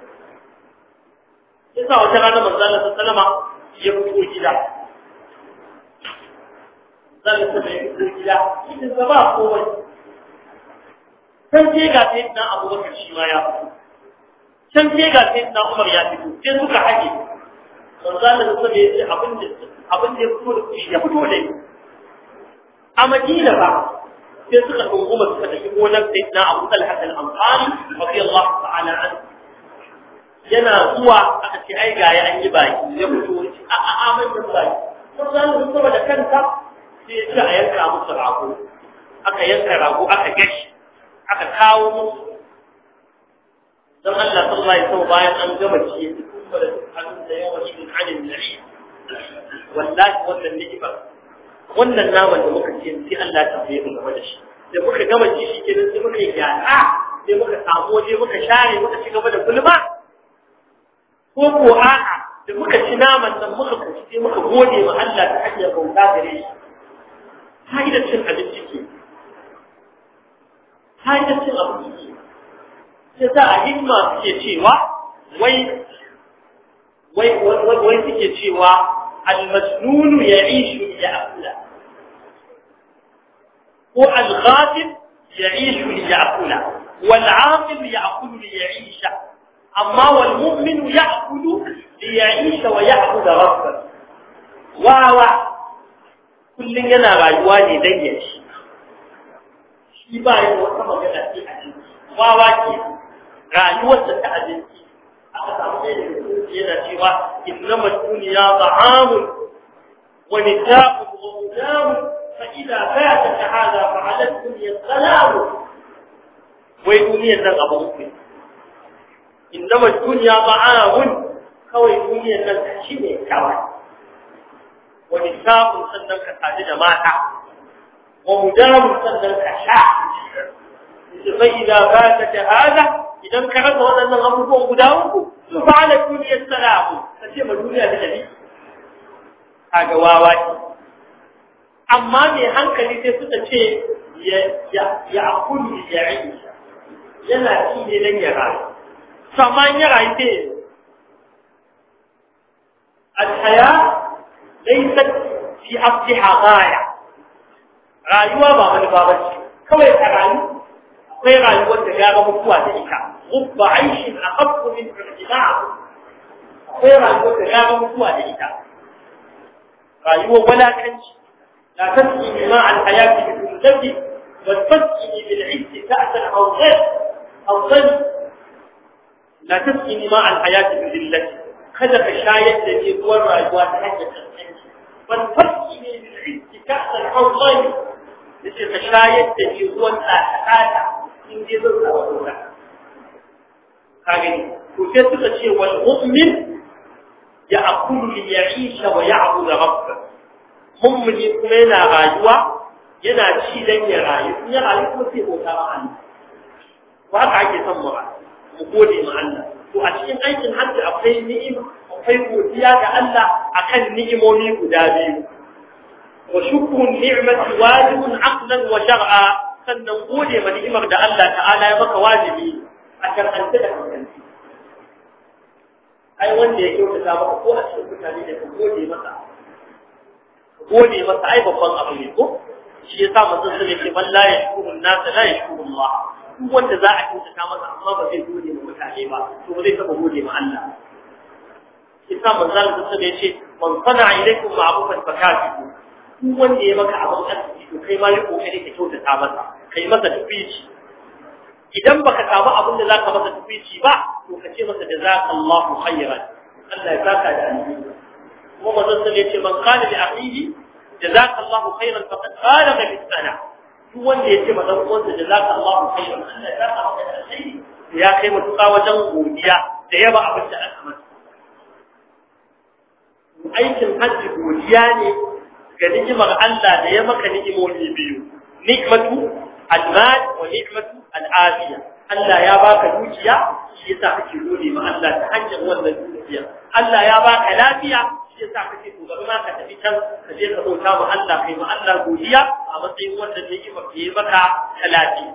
yasa wata rana manzo Allah sallama ya fito gida zan ta bai fito gida idan ba komai sai ga sai dan Abu Bakar shi ma ya fito sai ga sai dan Umar ya fito sai suka haje manzo Allah sallama ya ce abin da ya fito da shi ya fito da a Madina ba sai suka dunguma suka tafi gonar Sayyidina Abu Talha al-Ansari radiyallahu ta'ala anhu yana zuwa aka ce ai ga ya an yi baki ya fito a manyan bai sun zanu sama da kanta sai ya ce a yanka musu rago aka yanka rago aka gashi aka kawo musu dan Allah sallallahu alaihi wasallam bayan an gama ci kuma da hannun da yawa ibn Ali al-Nabi wallahi wannan ni'ima wannan naman da muka ci sai Allah ta fiye mu game da shi da muka gama ci shi kenan sai muka yi gyara sai muka samu waje muka share muka ci gaba da gulma ko a'a da muka ci naman nan muka kuci sai muka gode ma Allah ta hanyar bauta gare shi fa'idar cin abinci ke fa'idar cin abinci sai ta a himma suke cewa wai suke cewa al-masnun ya'ishu liya'kula ko al-ghafil ya'ishu liya'kula wal-'aqil ya'kulu liya'isha amma wal-mu'min ya'kulu liya'isha wa ya'budu rabbahu wawa kullun yana rayuwa ne dan ya shi ba yi wata magana ce a cikin wawa ke rayuwar da ta abinci aka samu ne yana cewa innama dunya ta'amun wa nisa'un wa mudamun fa idza fataka hadha fa 'ala dunya salam wai duniyar nan abu ne innama dunya ta'amun kawai duniyar nan shi ne kawai wa nisa'un sannan ka sadu da mata wa mudamun sannan ka sha fa idza fataka hadha idan ka rasa waɗannan abubuwan guda uku su fa'ala duniyar salamu ta ce ma duniya da dabi kaga wawa ce amma mai hankali sai suka ce ya akulu ya aisha yana ci ne dan ya rayu to amma ya rayu sai alhaya laysat fi abdiha ghaya rayuwa ba wani babaci kawai ka rayu akwai rayuwar da ya ga mutuwa da ita rubba aishin akhaffu min al-ijma' akwai rayuwar da ya ga mutuwa da ita rayuwar walakanci la tasqi ma al-hayati bi kulli wa tasqi bil 'izz ta'tal aw ghayr la tasqi ma al-hayati bi dhillati kada ka shayar da ke ruwan rayuwa ta hanyar tsanci wa tasqi bil 'izz ta'tal aw ghayr yace ka shayar da ke ruwan tsaka in dai zan samu doka kage to sai suka ce wal mu'min ya'kulu li ya'isha wa ya'budu rabbahu mu'mini kuma yana rayuwa yana ci dan ya rayu in ya rayu kuma sai bauta ma Allah ba haka ake son mu gode ma Allah to a cikin aikin hajji akwai ni'ima akwai godiya ga Allah akan ni'imomi guda biyu wa shukru ni'mati wajibun aqlan wa shar'a sannan gode ma ni'imar da Allah ta'ala ya maka wajibi a karanta da kanka ai wanda ya kyautata maka ko a cikin mutane da gode masa ai babban abu ne ko shi yasa manzon sai yake man la yashkuru an-nas la yashkuru Allah duk wanda za a kyautata masa amma ba zai gode ma mutane ba to ba zai taba gode ma Allah yasa manzon sai yace man sana'a ilaykum ma'rufan fakafiku duk wanda ya maka abin arziki to kai ma yi kokari ka kyautata masa kai masa tufici idan baka samu abin da zaka masa tufici ba to ka ce masa jazakallahu khairan Allah ya saka da alheri kuma manzon sai yace man qala li akhihi jazakallahu khairan faqad qala bi sana duk wanda yace ma dan uwansa jazakallahu khairan Allah ya saka maka da alheri ya kai mutuka wajen godiya da yaba abin da aka masa aikin hajji godiya ne ga ni'imar Allah da ya maka ni'imomi biyu ni'matu al-mal wa ni'matu al-afiya Allah ya baka dukiya shi yasa kake gode ma Allah ta hanyar wannan dukiya Allah ya baka lafiya shi yasa kake kokari ma ka tafi can ka je ka bauta ma Allah kai ma Allah godiya a matsayin wannan ni'imar da ya maka lafiya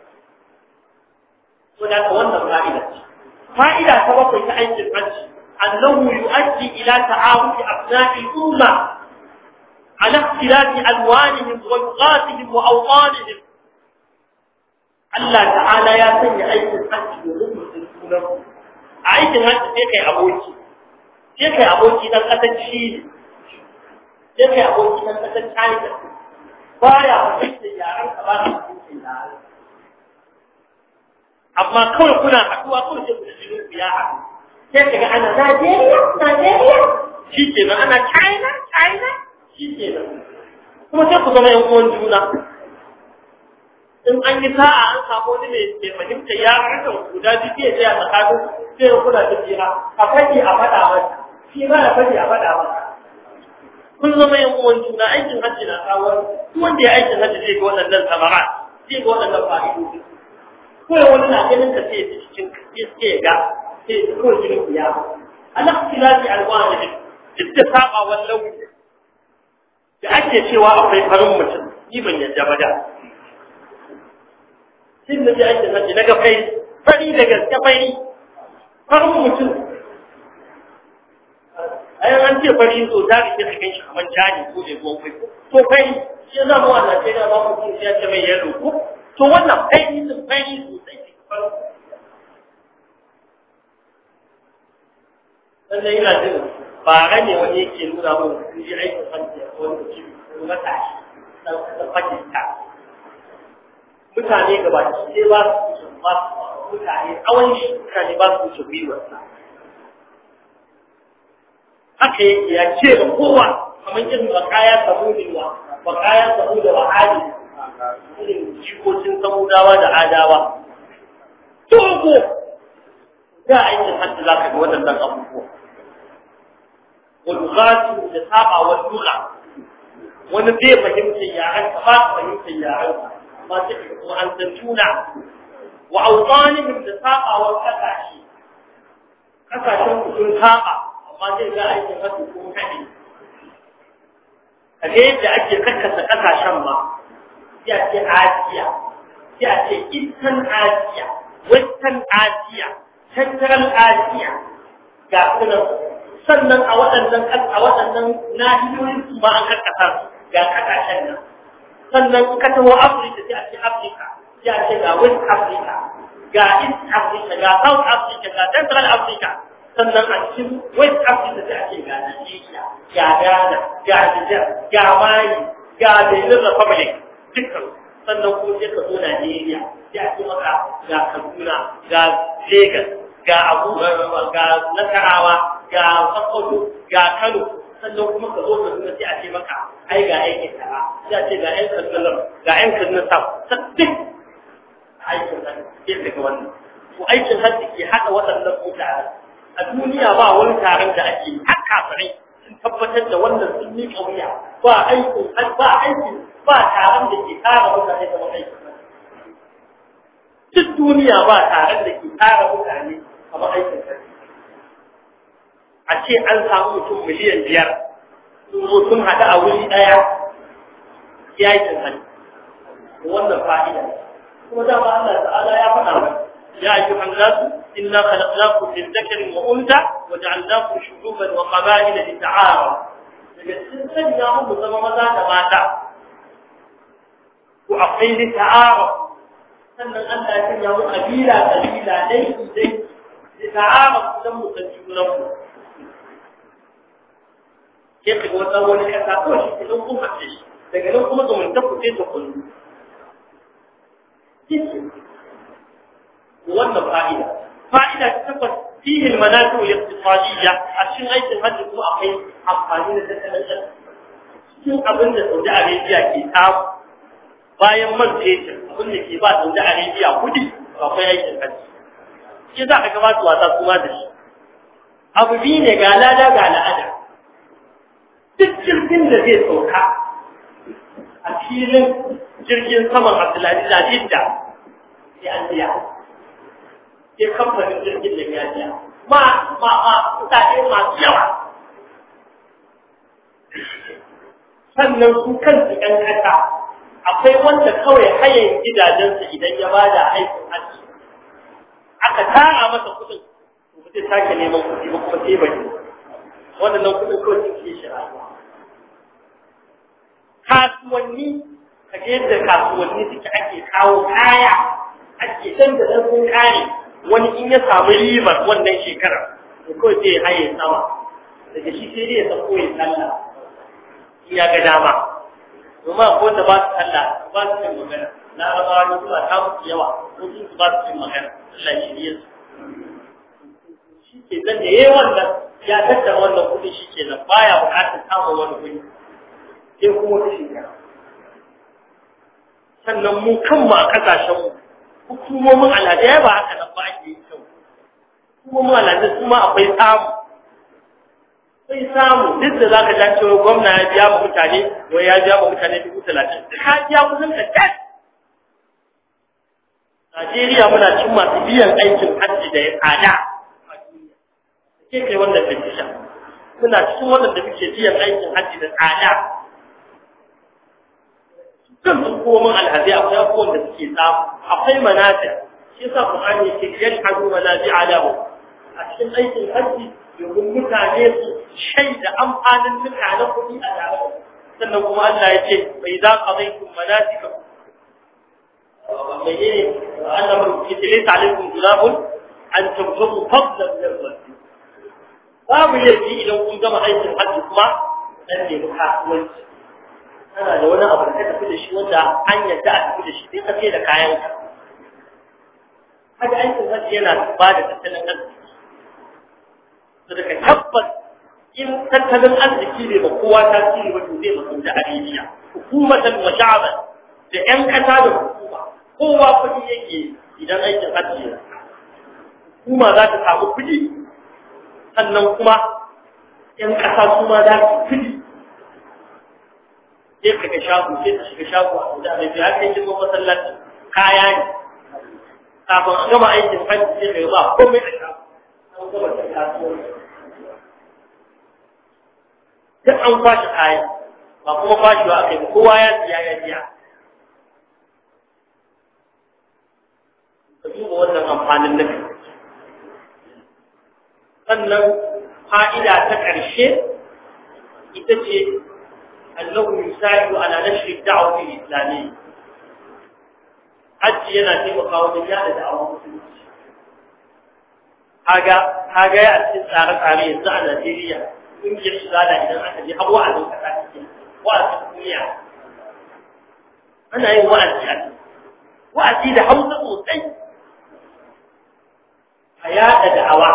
to da wannan fa'ida ta bakwai ta aikin hajji annahu yu'addi ila ta'awudi abna'i umma على اختلاف ألوانهم ولغاتهم وأوطانهم الله تعالى يا سيدي أيضا الحج ورغم السنة أيضا الحج تيكي أبوكي دان قتل شيء تيكي أبوكي دان قتل شايد بايا فسيد ياران كبارا فسيد ياران أما كل كنا حكوا كل شيء بجنوب يا حكوا تيكي أنا ناجيريا shi kenan ana China shi kenan kuma sai ku zama yan uwan juna in an yi sa'a an samu wani mai fahimta ya rasa guda biyu sai ya tsakanin sai ya kula da jira a faɗi a faɗa masa shi ma ya faɗi a faɗa masa kun zama yan uwan juna aikin hajji na kawo wanda ya aikin hajji zai ga waɗannan samara zai ga waɗannan fa'idoji ko wani na ganin ka sai ya cikin sai ya ga sai ya ko jinin ya al-ikhtilafi al-wahid duk da sabawan launi da ake cewa akwai farin mutum ni ban yadda ba da sai na ji aikin hajji na ga fari da gaske farin mutum ayan an ce fari so ta rike ka kai shi kamar jani ko da ruwan kai to fari shi za mu wannan sai da ba mu ce ya ce mai yalo ko to wannan fari sosai ne farin sannan ina jin bara ne wani yake nuna mun sun ji aikin hajji a wani mutum ko matashi dan Pakistan mutane gaba sai ba su mutane tsawon shi mutane ba su wuce gwiwarsa haka yake ya ce da kowa kamar irin bakaya samudewa bakaya samuda wa hali irin jikokin samudawa da adawa togo da aikin hajji za ka ga waɗannan abubuwa wadugatu da saba wa duka wani zai fahimta yaren ka ba ka fahimta yaren ka ما تحكم أن تنتونا وأوطانهم لساقة والقساشي قساشهم كل ساقة وما تلقى أي تفتكم حدي أجيب لأجل قسكة قساشا ما يأتي آسيا يأتي إنسان آسيا وإنسان آسيا سنترال آسيا قاسنا sannan a waɗannan nahiyoyin su ba an karkata ga kasashen nan sannan ka taho Afirka sai a ce Afirka sai a ce ga West Africa ga East Africa ga South Africa ga Central Africa sannan a cikin West Africa sai a ce ga Nigeria ga Ghana ga Niger ga Mali ga Benin Republic dukkan sannan kuma sai ka zo Nigeria sai a ce maka ga Kaduna ga Lagos ga ga Nasarawa ga Sokoto ga Kano sannan kuma ka zo ka nuna sai a ce maka ai ga aikin tara sai a ce ga aikin sallam ga aikin nasab duk aikin nan sai daga wannan to aikin hajji ke hada waɗannan mutane a duniya ba wani taron da ake haka bare sun tabbatar da wannan sun yi kauya ba taron da ke tara mutane da aikin duk duniya ba taron da ke tara mutane kamar aikin hajji a ce an samu mutum miliyan 5 sun haɗu a wuri ɗaya ya yi tunani wannan fa'ida kuma da ba Allah ta'ala ya faɗa ba ya ayyuhan nasu inna khalaqnakum min dhakarin wa untha wa ja'alnakum shu'uban wa qaba'ila lita'arafu daga cikin sanya mu zama maza da mata ko akwai lita'arafu sannan Allah ya sanya mu kabila dai lita'arafu dan mu san junanmu sai ka wata wani kasa ko shi idan kun haɗe shi daga nan kuma zumunta ku sai ta kullu wannan fa'ida ta tabbas fihi al-manatu al-iqtisadiyya a cikin aikin hajji kuma akwai amfani da tattalin arziki cikin abin da Saudi Arabia ke samu bayan man fetur abin da ke ba Saudi Arabia kudi akwai aikin hajji shi za ka gabata wasa kuma da shi abu biyu ne ga lada ga la'ada duk jirgin da zai sauka a filin jirgin saman Abdulaziz a Jidda sai an biya sai kamfanin jirgin da ya biya mutane masu yawa sannan su kansu ƴan ƙasa akwai wanda kawai hayan gidajensa idan ya ba da aikin hajji aka tara masa kuɗin to ba zai sake neman kuɗi ba kuma sai bai wannan kuɗin kawai sun ke shi rayuwa kasuwanni kaga yadda kasuwanni suke ake kawo kaya ake canza ɗan kare wani in ya samu ribar wannan shekarar to kawai sai ya haye sama daga shi sai dai ya sako ya sallah in ya ga dama domin ko da ba su sallah ba su yin magana na arabawa ne suna ta musu yawa ko su ba su yin magana Allah shi ne su shi ke zan da yayi wannan ya tattara wannan kuɗi shi kenan baya buƙatar samun wani kuɗi sai kuma ta shiga sannan mu kanmu a ƙasashen mu hukumomin al'adai ba haka nan ba ake yi kyau hukumomin al'adai su ma akwai samu duk da za ka ja cewa gwamna ya biya ma mutane wai ya biya ma mutane 30,000 ka biya kusan ka tas Najeriya muna cin masu biyan aikin hajji da ya tsada a duniya ke kai wannan fahimta muna cikin waɗanda muke biyan aikin hajji da tsada kan hukumomin alhazi akwai abubuwan da suke samu akwai manata shi yasa Qur'ani yake yashhadu manafi'a lahu a cikin aikin hajji domin mutane su shaida amfanin mutanen kuɗi a tare sannan kuma Allah ya ce bai za ka zai kun manasika mai ne Allah mai ce laysa alaikum junahun an tabtagu fadlan min rabbikum babu laifi idan kun gama aikin hajji kuma dan ne kasuwanci kana da wani abu da ka tafi da shi wanda an yadda a tafi da shi sai ka sai da kayan ka haka aikin hajji yana ba da tattalin arziki saboda tabbas in tattalin arziki ne ba kowa tasiri ba to zai mutum da arabiya hukumatan wa sha'ban da ƴan kasa da hukuma kowa kuɗi yake idan aikin hajji ne hukuma za ta samu kuɗi sannan kuma ƴan kasa su ma za su kuɗi sai ka ga shago sai ta shiga shago a Saudi Arabia har kai kin masallaci kaya ne kafin a gama aikin hajji sai ka ba komai a shago an gama da kasuwanci duk an kwashe kaya ba kuma kwashewa aka yi kowa ya siya ya siya ka duba wannan amfanin nufi sannan fa'ida ta ƙarshe ita ce annahu yusa'idu ala nashri ad-da'wa al-islamiyya hajji yana taimakawa wajen yada da'awar musulunci kaga ya a cikin tsare-tsare yanzu a Najeriya kungiyar izala idan aka je har wa'azin kasa cikin wa'azin duniya ana yin wa'azi da Hausa sosai a yada da'awa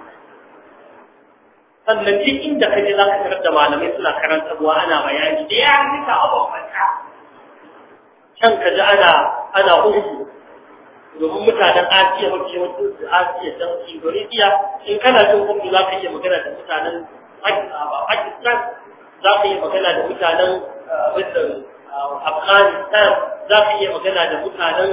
sannan duk inda kaje za ka tarar da malamai suna karantarwa ana bayani da ya rika abubuwanka can kaji ana uku domin mutanen Asiya mafi yawancin su Asiya don Indonesia in kana jin kuma za ka iya magana da mutanen Pakistan za ka iya magana da mutanen Afghanistan za ka iya magana da mutanen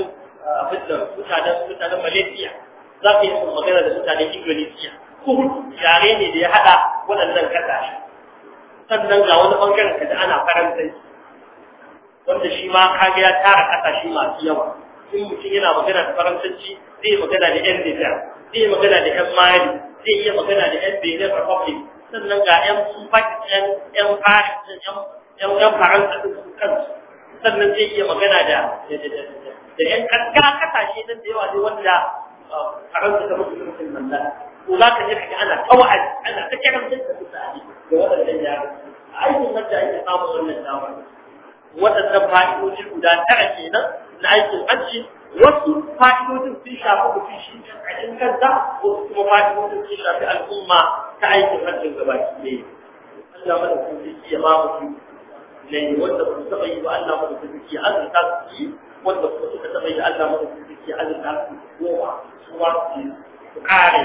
Malaysia za ka iya magana da mutanen Indonesia yare ne da ya hada waɗannan kasashe sannan ga wani bangaren kaji ana faransanci wanda shi ma kaga ya tara kasashe masu yawa in mutum yana magana da faransanci zai magana da yan Niger zai magana da yan Mali zai iya magana da yan Benin Republic sannan ga yan Pakistan yan Faransa din su kansu sannan zai iya magana da yan kasashe nan da yawa ne wanda Faransa ta mutu mutum mallaka ko za ka je ka ana tawa'ad ana ta kiran da mutane da waɗannan yaro aikin hajji ake samun wannan dama waɗannan fa'idoji guda tara kenan na aikin hajji wasu fa'idojin sun shafi mutum shi a cikin kansa wasu kuma fa'idojin sun shafi al'umma ta aikin hajjin gabaki ɗaya Allah mana kun ji ya ba mu ne wanda ku taɓa yi ba Allah mana kun ji azurta su yi wanda ku taɓa yi Allah mana kun ji azurta su goma su wa su ƙare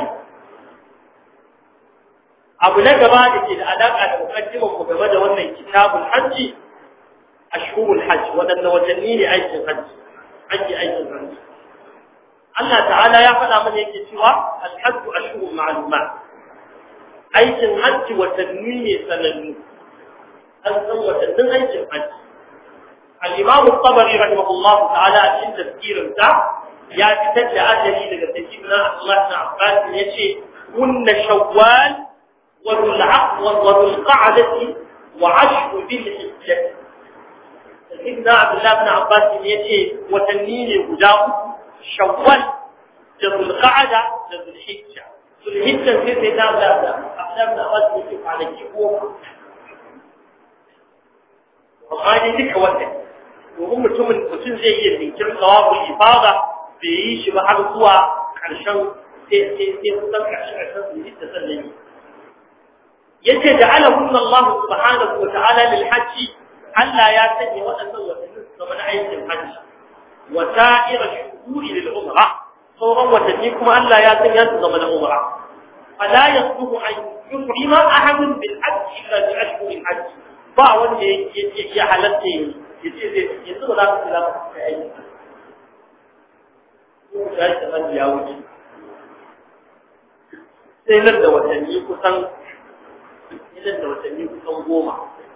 abu na gaba da ke da alaƙa da mukaddiman mu game da wannan kitabul hajji ashhurul hajj wadannan watanni ne aikin hajji aikin hajji Allah ta'ala ya faɗa mana yake cewa al-hajj ashhurul ma'lumat aikin hajji watanni ne sanannu an san watannin aikin hajji al-imam at-tabari rahimahullah ta'ala a cikin tafsirin sa ya fitar da ajali daga sayyidina Abdullah ibn Abbas yace kunna shawwal وذو القعدة وعشر بالحجة سيدنا عبد الله بن عباس يتي وتنين غداء شوال ذو القعدة ذو الحجة ذو الحجة سيدنا عبد الله بن عباس يتي على الجبوة وقال لك وتن وهم mutum zai yi dinkin tsawabul ifada bai yi shi ba har zuwa ƙarshen sai kusan ƙarshen zuwa da sannan yace ja'alahunna Allah subhanahu wa ta'ala lil hajj Allah ya sanya waɗannan watanni su zama aikin hajji wa sa'ir shuhuri lil umra sauran watanni kuma Allah ya sanya su zama na umra fala yasluhu an yuhrima ahadun bil hajj illa bi ashhuril hajj ba wanda yake ya halatta yace zai yanzu ba za ka kula ba kai aiki ko da ta ya wuce sai nan da watanni kusan goma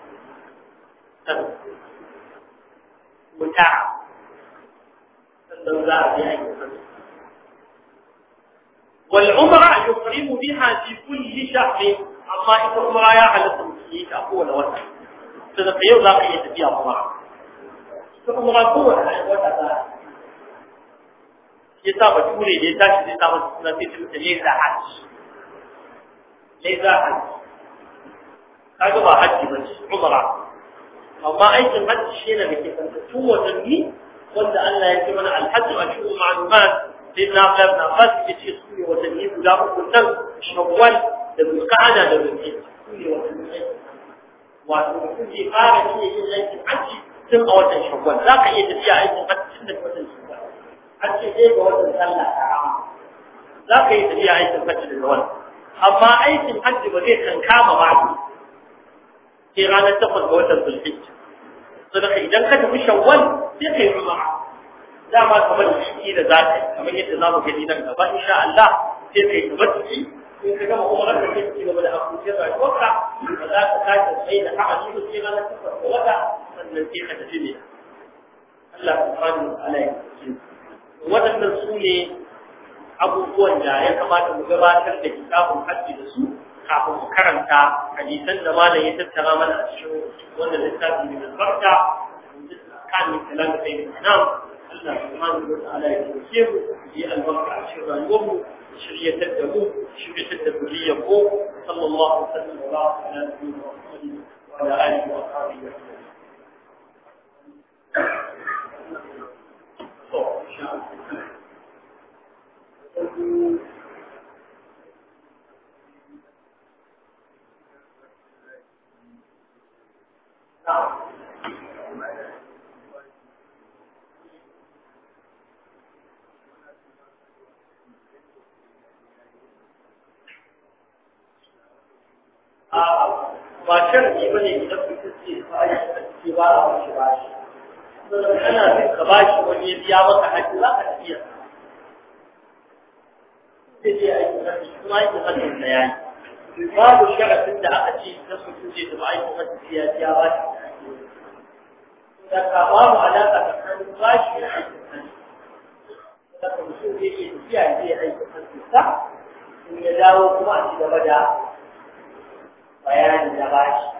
wuta sannan za a yi aiki والعمرة يقرم بها في كل شهر أما إذا عمرة يا على تمسيك أقول وقت تذكر ذاك يتبيع عمرة عمرة قوة وقت يتابع تقولي ليتاش يتابع نتيجة ليس حج ليس حج هذا ما حج بس عمرة أما أيضا حج شيء لكي تنتهو وتنمي وأن الله يكمل الحج أشهر معلومات سيدنا عبد الله بن عباس يجي سوري وتنميه لا أقول شوال للقعدة للمسجد سوري وتنميه وكل قارة هي إلا الحج ثم أوتن شوال لا قيد فيها أيضا قد سنة وتن شوال حج إيه وتن سنة لا قيد فيها أيضا قد الوال أما أيضا حج وذيك كان بعد في غانا تقل وتن في الحج صدق إذا كتب شوال يقي عمره dama kamar shi da zaka kamar yadda zamu gani nan gaba insha Allah sai kai tabbaci in ka gama umrar da kake gaba da abuce da koka ba za ka sake sai da haka shi sai ranar tabbata wata sannan sai ka tafi ne Allah subhanahu wa ta'ala ya ce wadannan su ne abubuwan da ya kamata mu gabatar da kitabun hajji da su kafin mu karanta hadisan da malam ya tattara mana a cikin wannan littafi mai albarka kan kalam sai da Allah subhanahu wa ta'ala ya tsare mu yi albarka a cikin rayuwarmu shirye da mu shirye da zuriyar mu sallallahu alaihi wa sallam ala nabiyyina Muhammad wa ala alihi wa sahbihi ba sharri bane idan mutum ce ba a yi ba a bashi bashi saboda kana bin ka bashi wani ya biya maka haƙƙi za ka tafiya sai dai aiki haƙƙi kuma aiki haƙƙin da ya yi babu sharafin da aka ce idan mutum ce ba aiki haƙƙi ya biya ba shi da ka babu alaƙa tsakanin bashi da aikin haƙƙi da ka mutum zai iya tafiya ya je aikin haƙƙi sa in ya dawo kuma a ci gaba da bayanin da ba shi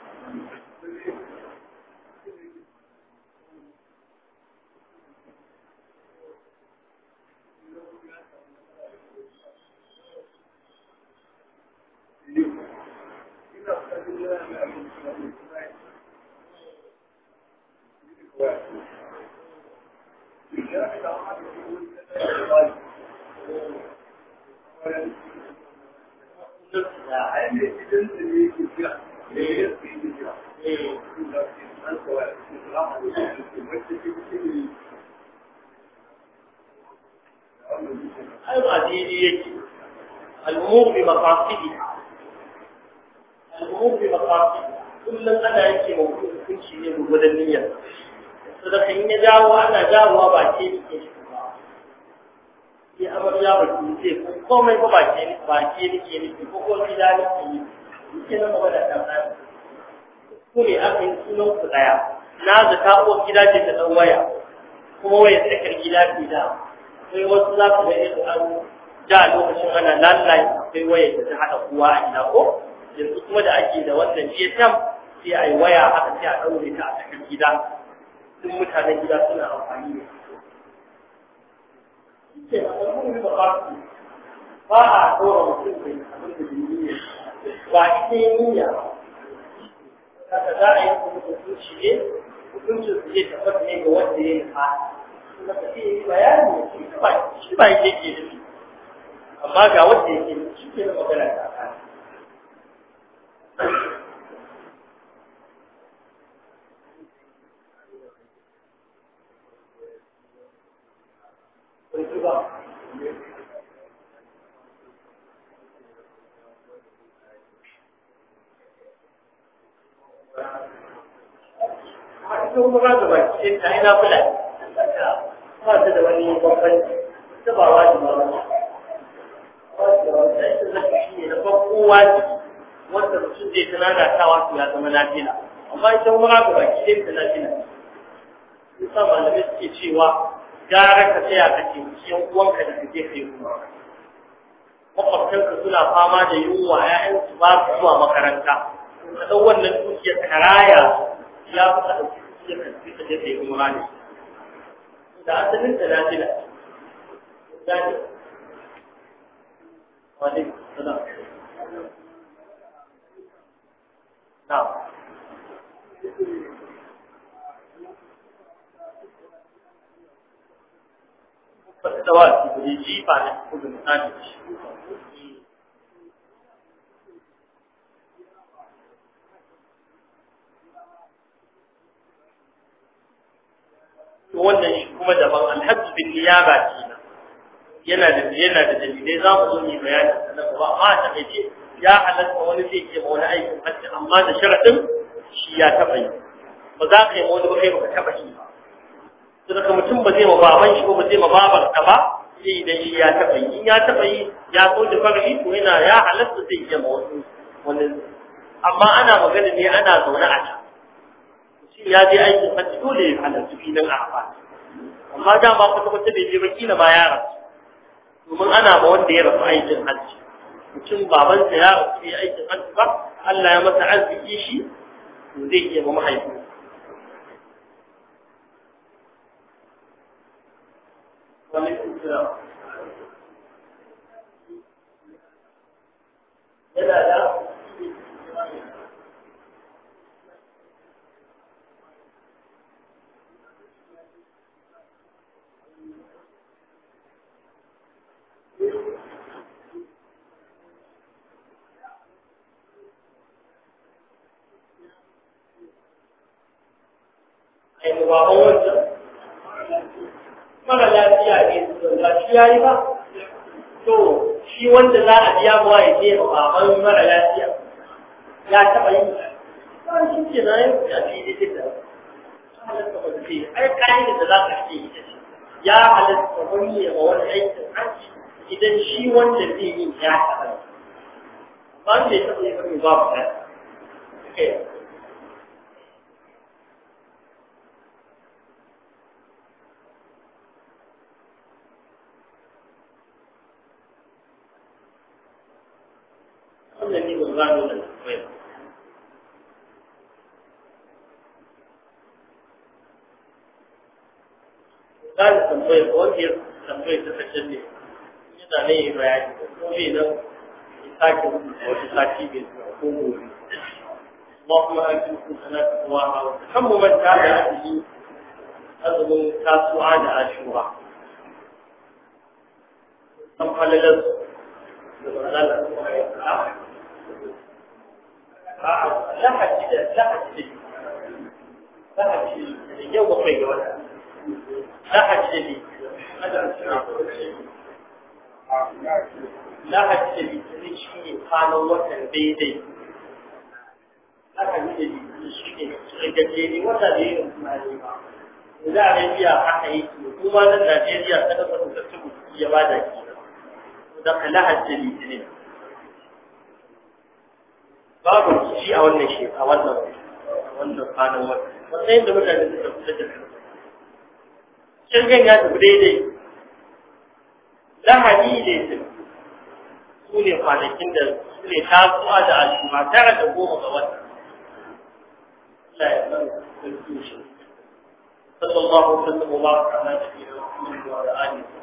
الأمور بمقاصدها كل أنا يكي موجود كل شيء مبدلية صدقين يجاوا أنا جاوا باكي في أمر يا بكي كم يبغى باكي لكي بقول كذا لكي كنا مبادئ كذا كل أخي سنو كذا ناس كابو كذا جد الأويا kuma wai tsakar gida ke da sai wasu za ku ga irin da lokacin ana lallai akwai waya da ta hada kowa a gida ko yanzu kuma da ake da wannan GSM sai ai waya haka sai a daure ta a cikin gida duk mutanen gida suna amfani da shi ba a dora mutum kai abin da niyya ba ita niyya haka za a yi hukunci ne hukuncin su zai tabbata ne ga wanda ya yi fata kuma ka ce bayani shi ba yake ke nufi amma ga wanda yake shi ke magana ta ita umara da baki sai ta ina fula ba ta da wani bambanci ta ba wajibi ba wajibi zai shi ne na farko wajibi wanda mutum zai tunana tawa su ya zama nafila amma ita umara da baki sai ta nafila yasa malamai suke cewa gara ka tsaya ka ce yan uwanka da kake kai kuma makwabtanka suna fama da yunwa ƴaƴansu ba su zuwa makaranta ka ɗau wannan dukiyar karaya ya fi ka ɗauki dukiyar ka fi ka je ka yi umara ne da asalin da na jina gani wani sana na wasu da wasu da jifa ne kuma misali wannan shi kuma daban alhajj bin niyaba kenan yana da dalilai za mu zo mu bayani sannan ba amma ta kace ya halatta wani zai ke ma wani aikin hajji amma da sharadin shi ya taba yi ba za ka yi ma wani ba kai baka taba yi ba saboda mutum ba zai ma baban shi ba zai ma babar ka ba sai idan shi ya taba yi in ya taba yi ya so da far'i to yana ya halatta zai yi ma wani amma ana magana ne ana zaune a can ya je aikin hajji dole ya halarci filin arafa amma da ba kwata-kwata bai je ba kila ba ya rasu domin ana ma wanda ya rasu aikin hajji mutum babansa ya rasu ya aikin hajji ba Allah ya masa arziki shi to zai iya ma mahaifi yana da ba wanda mara lafiya ne ba shi yayi ba to shi wanda za a biya ba ya ce baban mara lafiya ya taba yi ba shi ke na yi ya ce da halatta ba ce ai kayan da za ka ce ita ce ya halatta wani ya wani aikin hajji idan shi wanda zai yi ya taba yi ba da ya taba yi ba ne babu ɗaya wannan ne ba gano da koyar gano tambayar ko wanda ya tambayar ta kashin ne yana ne ya bayani ko bai nan ya sake wata sati bai ko gobe اللهم أجل كنتنا تقواها وكم من كان هذه أظن تاسوعا عاشورا ثم قال له لا حد الجو طيب ولا لا حد لي لا حد لي شيء كان وطن بيدي لا حد لي شيء رجالي وتدين معلومة إذا عرفيا حقي وما لنا جزية تنصر تكتب يبادك ذاك لا حد لي babu shi a wannan shi a wannan kwanan wata matsayin da mutane suka fita da kansu shirgan ya tafi daidai lahadi ne su ne kwanakin da su ne tasowa da ashuma tara da goma ga wata Allah ya san da su shi sallallahu alaihi wa sallam wa baraka ala nabiyina Muhammad wa ala alihi